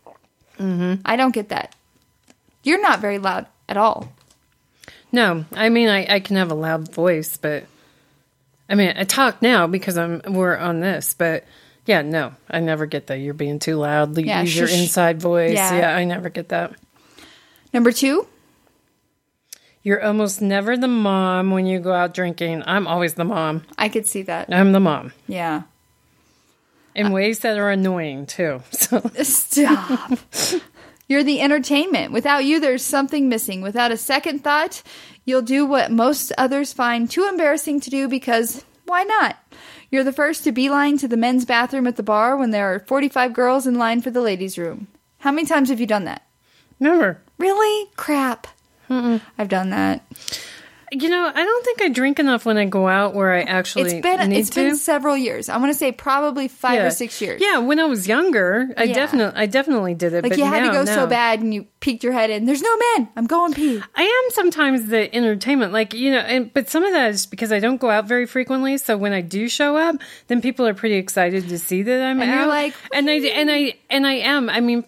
I don't get that. You're not very loud at all. No, I mean, I can have a loud voice, but I mean, I talk now because we're on this, but yeah, no, I never get that. You're being too loud. Yeah, Use your shush. inside voice. Yeah. Yeah, I never get that. Number two, You're almost never the mom when you go out drinking. I'm always the mom. I could see that. I'm the mom. Yeah. In ways that are annoying, too. So Stop. You're the entertainment. Without you, there's something missing. Without a second thought, you'll do what most others find too embarrassing to do because why not? You're the first to beeline to the men's bathroom at the bar when there are 45 girls in line for the ladies' room. How many times have you done that? never. Really? Crap. I've done that. You know, I don't think I drink enough when I go out where I actually need It's to. been several years. I want to say probably 5 or 6 years. Yeah, when I was younger, I Yeah. definitely did it. Like but you had to now, go no. so bad and you peeked your head in. There's no men. I'm going pee. I am sometimes the entertainment, like, you know, but some of that is because I don't go out very frequently. So when I do show up, then people are pretty excited to see that I'm And out. you're like, and I am. I mean,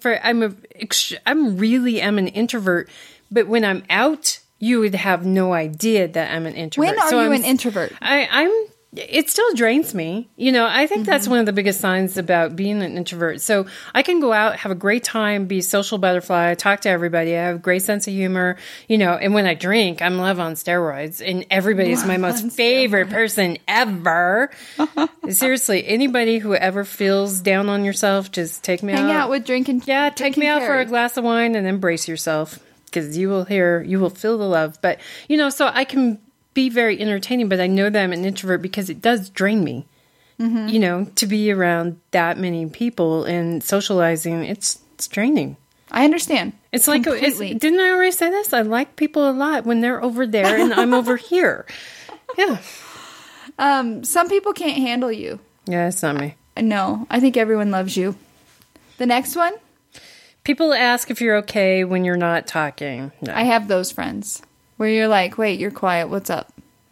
I'm really am an introvert, but when I'm out, you would have no idea that I'm an introvert. When are So you I'm- an introvert? It still drains me. You know, I think that's one of the biggest signs about being an introvert. So I can go out, have a great time, be a social butterfly, talk to everybody. I have a great sense of humor, you know, and when I drink, I'm love on steroids and everybody's my most favorite person ever. Seriously, anybody who ever feels down on yourself, just take me Hang out with drinking. yeah, take me out for a glass of wine and then brace yourself because you will feel the love. But, you know, so I can be very entertaining, but I know that I'm an introvert because it does drain me, you know, to be around that many people and socializing. It's draining. I understand. It's like, Completely. didn't I already say this? I like people a lot when they're over there and I'm over here. Yeah. Some people can't handle you. Yeah, it's not me. No, I think everyone loves you. The next one, People ask if you're okay when you're not talking. No. I have those friends where you're like, wait, you're quiet. What's up?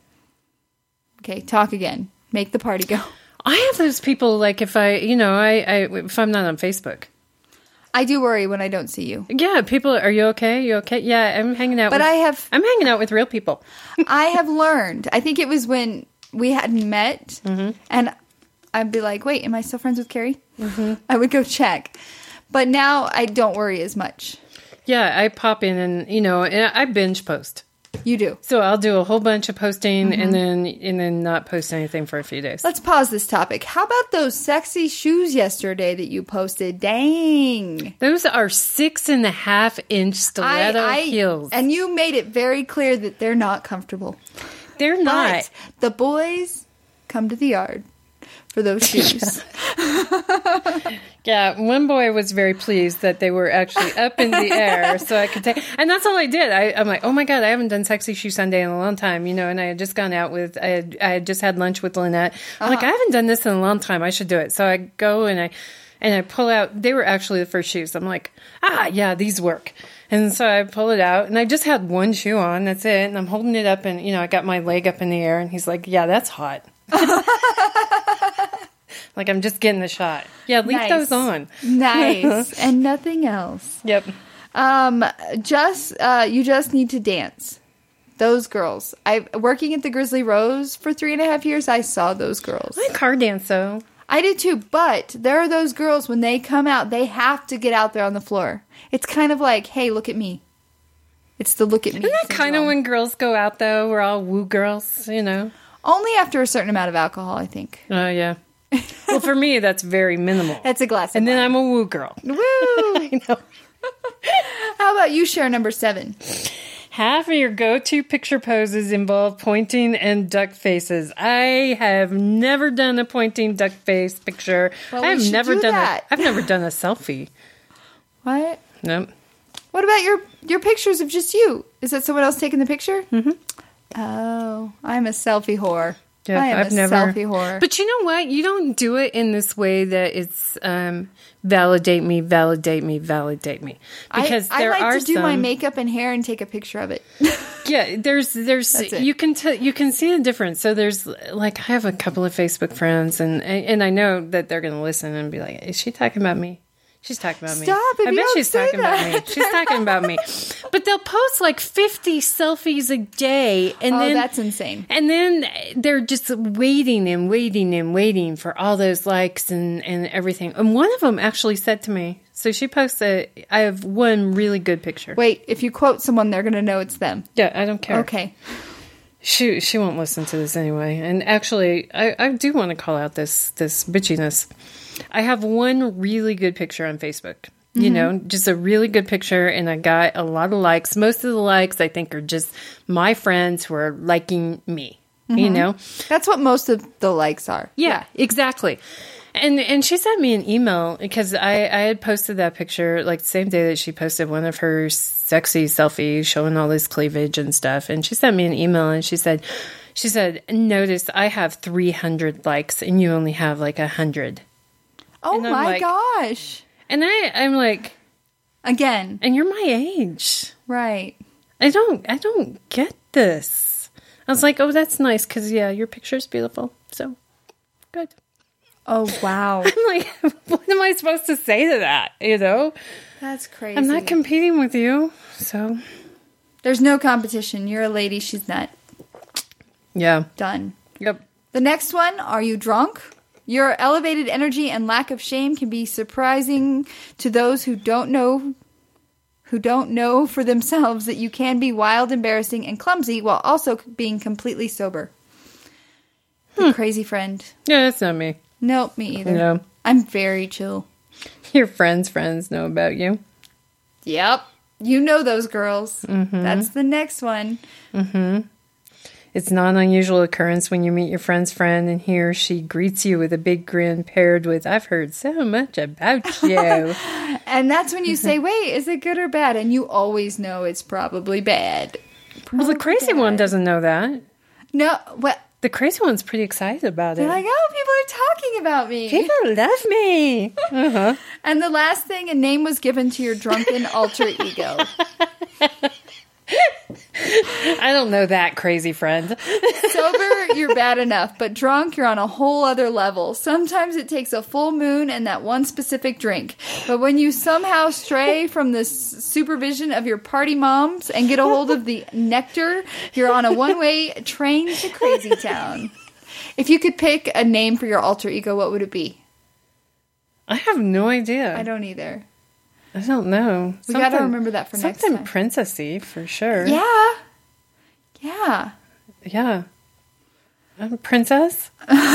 Okay, talk again. Make the party go. I have those people, like, if if I'm not on Facebook. I do worry when I don't see you. Yeah, people, are you okay? You okay? Yeah, I'm hanging out But I'm hanging out with real people. I have learned. I think it was when we hadn't met, and I'd be like, wait, am I still friends with Carrie? I would go check. But now I don't worry as much. Yeah, I pop in and, you know, and I binge post. You do. So I'll do a whole bunch of posting and then not post anything for a few days. Let's pause this topic. How about those sexy shoes yesterday that you posted? Dang. Those are 6.5-inch stiletto heels. And you made it very clear that they're not comfortable. They're not. But the boys come to the yard for those shoes. Yeah, one boy was very pleased that they were actually up in the air, so I could take. And that's all I did. I'm like, oh my god, I haven't done Sexy Shoe Sunday in a long time, And I had just gone out with. I had just had lunch with Lynette. I'm like, I haven't done this in a long time. I should do it. So I go and I pull out. They were actually the first shoes. I'm like, yeah, these work. And so I pull it out, and I just had one shoe on. That's it. And I'm holding it up, and I got my leg up in the air, and he's like, yeah, that's hot. Like, I'm just getting the shot. Yeah, leave those on. Nice. And nothing else. Yep. You just need to dance. Those girls. Working at the Grizzly Rose for 3.5 years, I saw those girls. I car dance, though. I did too, but there are those girls, when they come out, they have to get out there on the floor. It's kind of like, hey, look at me. It's the look at me. Isn't that kind of when girls go out, though? We're all woo girls, Only after a certain amount of alcohol, I think. Oh, yeah. Well, for me, that's very minimal. That's a glass of And then wine. I'm a woo girl. Woo! I know. How about you share number 7? Half of your go-to picture poses involve pointing and duck faces. I have never done a pointing duck face picture. Well, I've we should never do done that. I've never done a selfie. What? Nope. What about your pictures of just you? Is that someone else taking the picture? Mm-hmm. Oh, I'm a selfie whore. Yeah, I am I've a never. selfie whore. But you know what? You don't do it in this way that it's validate me. Because I there like are to do some, my makeup and hair and take a picture of it. Yeah, there's it. you can see the difference. So there's like I have a couple of Facebook friends and I know that they're going to listen and be like, is she talking about me? She's talking about me. Stop, if I you bet don't she's say talking about me. that. She's talking about me. But they'll post like 50 selfies a day and then that's insane. And then they're just waiting for all those likes and everything. And one of them actually said to me, so she posted, I have one really good picture. Wait, if you quote someone, they're going to know it's them. Yeah, I don't care. Okay. She won't listen to this anyway. And actually, I do want to call out this bitchiness. I have one really good picture on Facebook. Just a really good picture, and I got a lot of likes. Most of the likes, I think, are just my friends who are liking me. That's what most of the likes are. Yeah, exactly. And she sent me an email because I had posted that picture like the same day that she posted one of her sexy selfies showing all this cleavage and stuff. And she sent me an email and she said, notice I have 300 likes and you only have like 100. Oh and my gosh. And I'm like, again. and you're my age. Right. I don't get this. I was like, oh, that's nice because, yeah, your picture's beautiful. So, good. Oh, wow. I'm like, what am I supposed to say to that, That's crazy. I'm not competing with you, so. There's no competition. You're a lady. She's not. Yeah. Done. Yep. The next one, are you drunk? Your elevated energy and lack of shame can be surprising to those who don't know for themselves that you can be wild, embarrassing, and clumsy while also being completely sober. Crazy friend. Yeah, that's not me. Nope, me either. No. I'm very chill. Your friends' know about you. Yep. You know those girls. Mm-hmm. That's the next one. Mm-hmm. It's not an unusual occurrence when you meet your friend's friend and he or she greets you with a big grin paired with, I've heard so much about you. And that's when you say, wait, is it good or bad? And you always know it's probably bad. Well, the crazy one doesn't know that. No, what? The crazy one's pretty excited about They're it. like, oh, people are talking about me. People love me. Uh-huh. And the last thing, a name was given to your drunken alter ego. I don't know that, crazy friend. Sober, you're bad enough, but drunk, you're on a whole other level. Sometimes it takes a full moon and that one specific drink. But when you somehow stray from the supervision of your party moms and get a hold of the nectar, you're on a one-way train to Crazy Town. If you could pick a name for your alter ego, what would it be? I have no idea. I don't either. I don't know. We got to remember that for next time. Something princessy, for sure. Yeah. Yeah. Yeah. I'm a princess?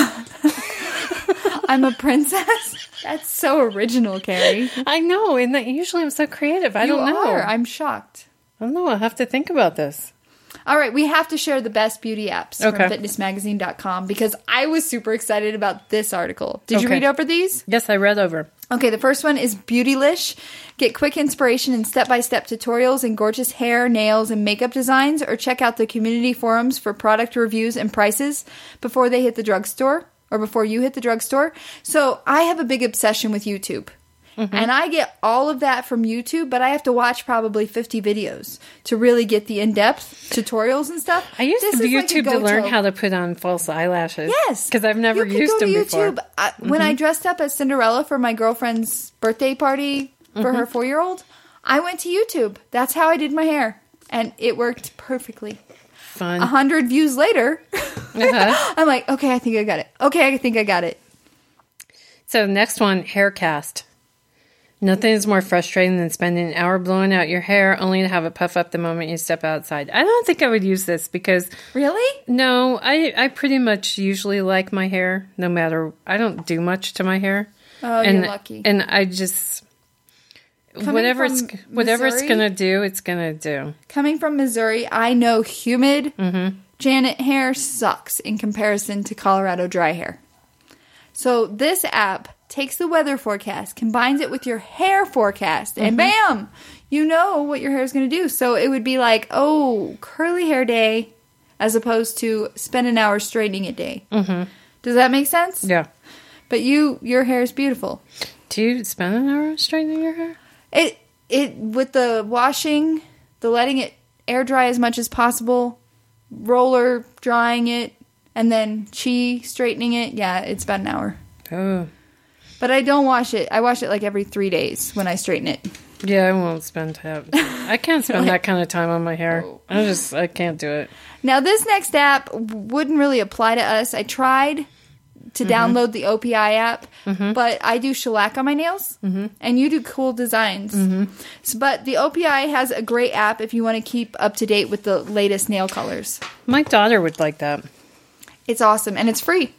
I'm a princess? That's so original, Carrie. I know, and that usually I'm so creative. I don't know. I'm shocked. I don't know. I'll have to think about this. All right, we have to share the best beauty apps from Okay. fitnessmagazine.com because I was super excited about this article. Did you Okay. read over these? Yes, I read over. Okay, the first one is Beautylish. Get quick inspiration and step-by-step tutorials in gorgeous hair, nails, and makeup designs, or check out the community forums for product reviews and prices before they hit the drugstore, or before you hit the drugstore. So I have a big obsession with YouTube. And I get all of that from YouTube, but I have to watch probably 50 videos to really get the in-depth tutorials and stuff. I used YouTube to learn how to put on false eyelashes. Yes. Because I've never used them before. When I dressed up as Cinderella for my girlfriend's birthday party for her 4-year-old, I went to YouTube. That's how I did my hair. And it worked perfectly. Fun. 100 views later, I'm like, okay, I think I got it. Okay, I think I got it. So next one, hair cast. Nothing is more frustrating than spending an hour blowing out your hair only to have it puff up the moment you step outside. I don't think I would use this because... Really? No, I pretty much usually like my hair, no matter... I don't do much to my hair. Oh, you're lucky. And I just... Whatever it's going to do, it's going to do. Coming from Missouri, I know humid Janet hair sucks in comparison to Colorado dry hair. So this app takes the weather forecast, combines it with your hair forecast, and bam! You know what your hair is going to do. So it would be like, oh, curly hair day, as opposed to spend an hour straightening it day. Does that make sense? Yeah. But your hair is beautiful. Do you spend an hour straightening your hair? It with the washing, the letting it air dry as much as possible, roller drying it, and then chi straightening it. Yeah, it's about an hour. Oh. But I don't wash it. I wash it like every 3 days when I straighten it. Yeah, I won't spend time. I can't spend that kind of time on my hair. I can't do it. Now, this next app wouldn't really apply to us. I tried to download the OPI app, but I do shellac on my nails, and you do cool designs. But the OPI has a great app if you want to keep up to date with the latest nail colors. My daughter would like that. It's awesome, and it's free.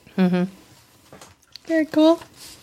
Very cool.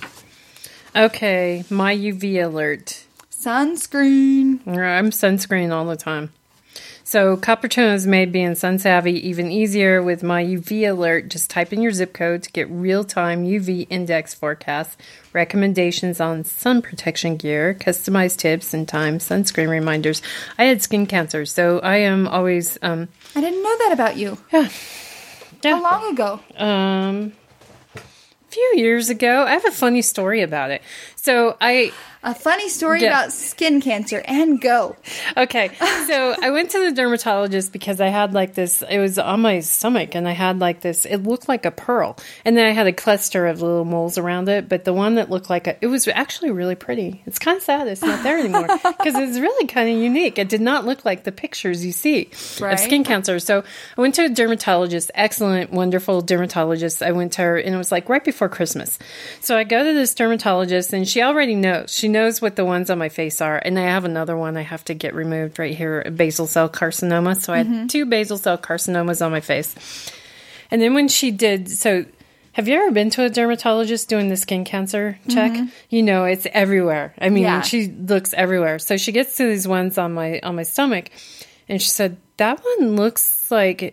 Okay, my UV alert. Sunscreen. I'm sunscreen all the time. So Coppertone has made being sun savvy even easier with my UV alert. Just type in your zip code to get real-time UV index forecasts, recommendations on sun protection gear, customized tips, and time sunscreen reminders. I had skin cancer, so I am always... I didn't know that about you. Yeah. How long ago? A few years ago. I have a funny story about it. So A funny story about skin cancer, and go. Okay, so I went to the dermatologist because I had like this, it was on my stomach, and I had like this, it looked like a pearl. And then I had a cluster of little moles around it, but the one that looked like it was actually really pretty. It's kind of sad it's not there anymore because it's really kind of unique. It did not look like the pictures you see of skin cancer. So I went to a dermatologist, excellent, wonderful dermatologist. I went to her, and it was like right before Christmas. So I go to this dermatologist, and she already knows. She knows what the ones on my face are, and I have another one I have to get removed right here, a basal cell carcinoma. So I had 2 basal cell carcinomas on my face. And then when she did, so have you ever been to a dermatologist doing the skin cancer check? You know, it's everywhere. I mean, she looks everywhere. So she gets to these ones on my stomach, and she said, that one looks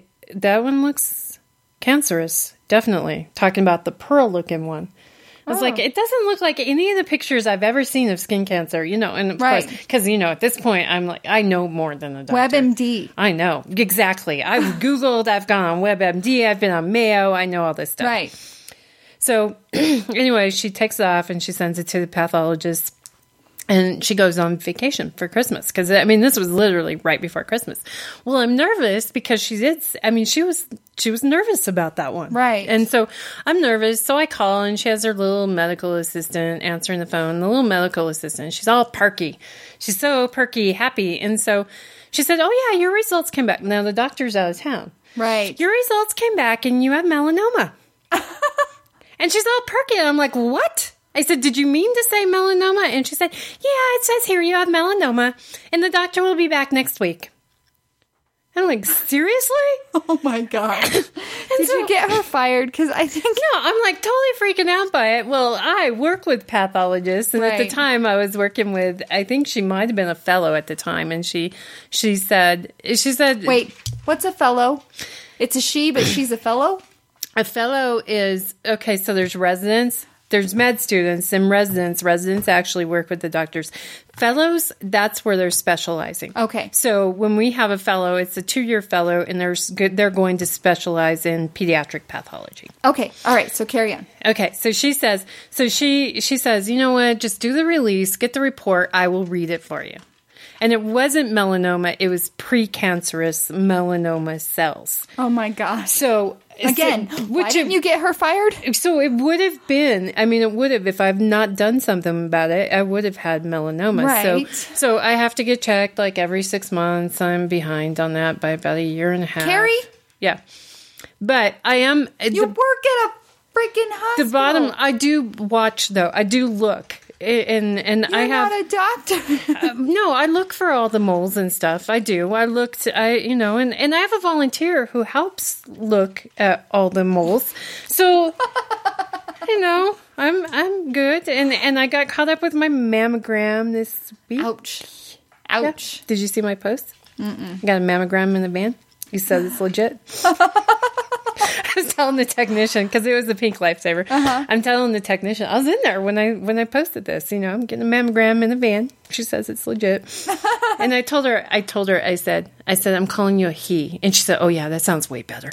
cancerous, definitely. Talking about the pearl looking one. I was like, it doesn't look like any of the pictures I've ever seen of skin cancer, you know, and of course, because, you know, at this point, I'm like, I know more than a doctor. WebMD. I know, exactly. I've Googled, I've gone on WebMD, I've been on Mayo, I know all this stuff. Right. So, anyway, she takes it off and she sends it to the pathologist. And she goes on vacation for Christmas because, I mean, this was literally right before Christmas. Well, I'm nervous because she was nervous about that one. Right. And so I'm nervous. So I call, and she has her little medical assistant answering the phone. The little medical assistant, she's all perky. She's so perky, happy. And so she said, oh, yeah, your results came back. Now, the doctor's out of town. Right. Your results came back and you have melanoma. And she's all perky. And I'm like, what? I said, did you mean to say melanoma? And she said, yeah, it says here you have melanoma, and the doctor will be back next week. And I'm like, seriously? Oh, my God. Did you get her fired? Because I think... No, I'm like totally freaking out by it. Well, I work with pathologists, and at the time I was working with, I think she might have been a fellow at the time, and she said... Wait, what's a fellow? It's a she, but she's a fellow? A fellow is... Okay, so there's residents... there's med students and residents. Residents actually work with the doctors. Fellows, that's where they're specializing. Okay. So when we have a fellow, it's a 2-year fellow, and they're going to specialize in pediatric pathology. Okay. All right. So carry on. Okay. So she says, you know what? Just do the release, get the report. I will read it for you. And it wasn't melanoma. It was precancerous melanoma cells. Oh my gosh. So again, why didn't you get her fired? So it would have been, if I've not done something about it, I would have had melanoma. Right. So I have to get checked like every 6 months. I'm behind on that by about 1.5 years. Carrie? Yeah. But I am. You work at a freaking hospital. The bottom, I do watch though. I do look. And You're I have not a doctor. no, I look for all the moles and stuff. I do. And I have a volunteer who helps look at all the moles. So, I'm good. And I got caught up with my mammogram this week. Ouch. Yeah. Did you see my post? Mm-mm. Got a mammogram in the van. You said it's legit. I was telling the technician, because it was the Pink Lifesaver. I'm telling the technician, I was in there when I posted this. I'm getting a mammogram in the van. She says it's legit. And I told her, I said, I'm calling you a he. And she said, oh yeah, that sounds way better.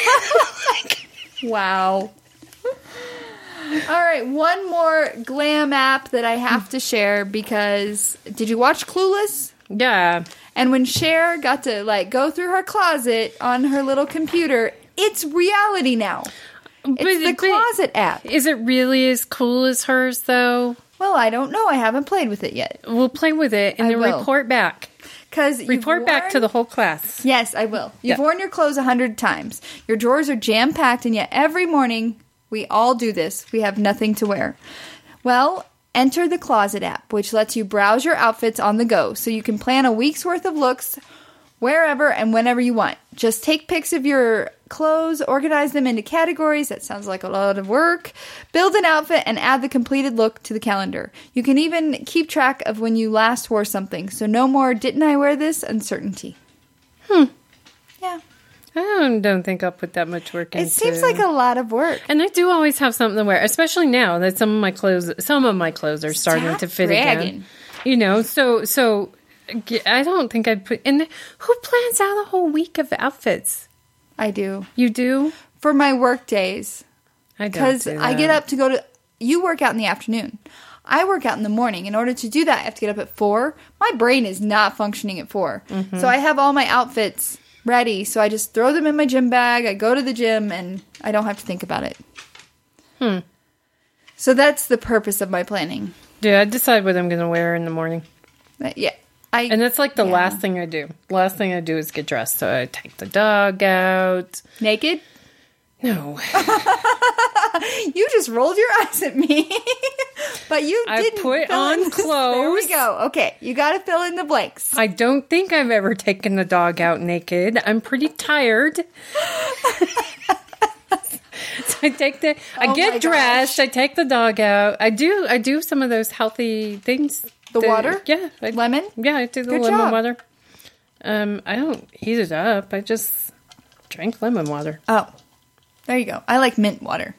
Wow. All right, one more glam app that I have to share, because did you watch Clueless? Yeah. And when Cher got to go through her closet on her little computer, it's reality now. It's the Closet app. Is it really as cool as hers, though? Well, I don't know. I haven't played with it yet. We'll play with it and then report back. Report back to the whole class. Yes, I will. You've worn your clothes 100 times. Your drawers are jam-packed, and yet every morning we all do this. We have nothing to wear. Well, enter the Closet app, which lets you browse your outfits on the go, so you can plan a week's worth of looks wherever and whenever you want. Just take pics of your clothes, organize them into categories. That sounds like a lot of work. Build an outfit and add the completed look to the calendar. You can even keep track of when you last wore something, so no more "didn't I wear this?" uncertainty. Yeah. I don't think I'll put that much work into it. It seems like a lot of work. And I do always have something to wear, especially now that some of my clothes are starting to fit again. So I don't think I'd put in. Who plans out a whole week of outfits? I do. You do? For my work days. I don't. Because I get up to go to... You work out in the afternoon. I work out in the morning. In order to do that, I have to get up at 4. My brain is not functioning at 4. Mm-hmm. So I have all my outfits ready. So I just throw them in my gym bag. I go to the gym, and I don't have to think about it. So that's the purpose of my planning. Yeah, I decide what I'm going to wear in the morning. Yeah. And that's the last thing I do. Last thing I do is get dressed. So I take the dog out. Naked? No. You just rolled your eyes at me. But you didn't. I put on clothes. There we go. Okay. You got to fill in the blanks. I don't think I've ever taken the dog out naked. I'm pretty tired. So I get dressed. I take the dog out. I do some of those healthy things. The water? Yeah. Lemon? Yeah, I do the Good lemon job. water. I don't heat it up. I just drink lemon water. Oh, there you go. I like mint water.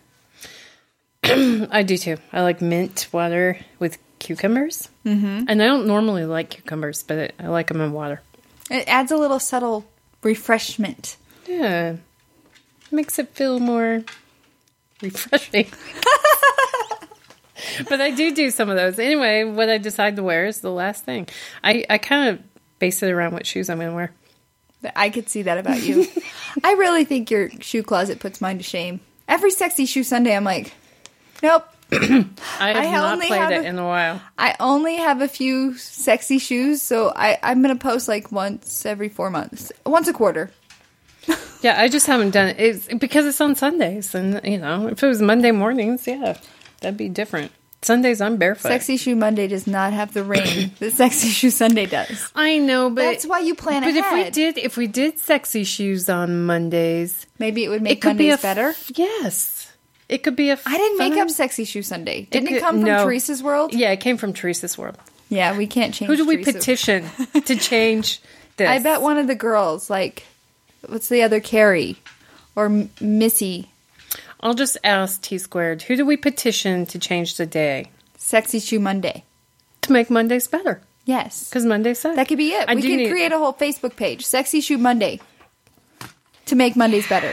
I do too. I like mint water with cucumbers. Mm-hmm. And I don't normally like cucumbers, but I like them in water. It adds a little subtle refreshment. Yeah. Makes it feel more refreshing. But I do some of those. Anyway, what I decide to wear is the last thing. I kind of base it around what shoes I'm going to wear. I could see that about you. I really think your shoe closet puts mine to shame. Every Sexy Shoe Sunday, I'm like, nope. I have not played it in a while. I only have a few sexy shoes, so I'm going to post once every 4 months. Once a quarter. Yeah, I just haven't done it. It's because it's on Sundays. And, if it was Monday mornings, yeah, that'd be different. Sundays, I'm barefoot. Sexy Shoe Monday does not have the rain that Sexy Shoe Sunday does. I know, but... That's why you plan ahead. But if we did sexy shoes on Mondays... Maybe it would make Mondays better? Yes. It could be a I didn't make up Sexy Shoe Sunday. Didn't it come from Teresa's World? Yeah, it came from Teresa's World. Yeah, we can't change Who do we petition to change this? I bet one of the girls, what's the other, Carrie? Or Missy? I'll just ask T Squared, who do we petition to change the day? Sexy Shoe Monday. To make Mondays better. Yes. Because Mondays suck. That could be it. We can create a whole Facebook page. Sexy Shoe Monday. To make Mondays better.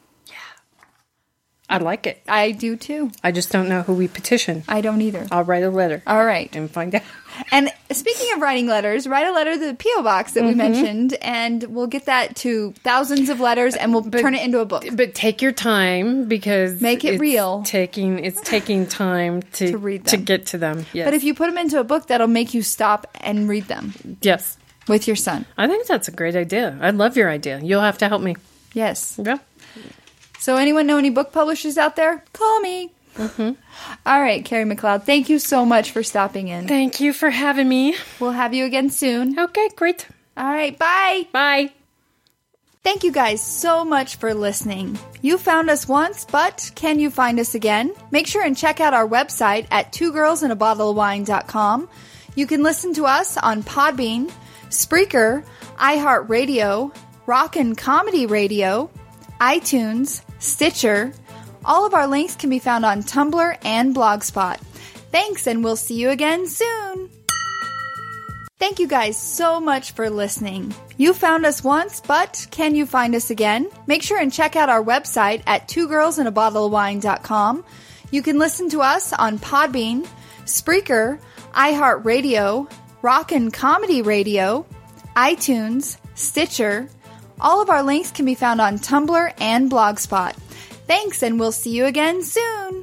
I like it. I do too. I just don't know who we petition. I don't either. I'll write a letter. All right. And find out. And speaking of writing letters, write a letter to the P.O. Box that we mentioned, and we'll get that to thousands of letters, and we'll turn it into a book. But take your time, because Make it real. It's taking time to read them. to get to them. Yes. But if you put them into a book, that'll make you stop and read them yes, with your son. I think that's a great idea. I love your idea. You'll have to help me. Yes. Yeah. So anyone know any book publishers out there? Call me. All right, Carrie McLeod, thank you so much for stopping in. Thank you for having me. We'll have you again soon. Okay, great. All right, bye. Bye. Thank you guys so much for listening. You found us once, but can you find us again? Make sure and check out our website at twogirlsandabottle-of-wine.com. You can listen to us on Podbean, Spreaker, iHeartRadio, Rockin' Comedy Radio, iTunes, Stitcher. All of our links can be found on Tumblr and Blogspot. Thanks, and we'll see you again soon. Thank you guys so much for listening. You found us once, but can you find us again? Make sure and check out our website at twogirlsandabottle-of-wine.com. You can listen to us on Podbean, Spreaker, iHeartRadio, Rockin' Comedy Radio, iTunes, Stitcher. All of our links can be found on Tumblr and Blogspot. Thanks, and we'll see you again soon.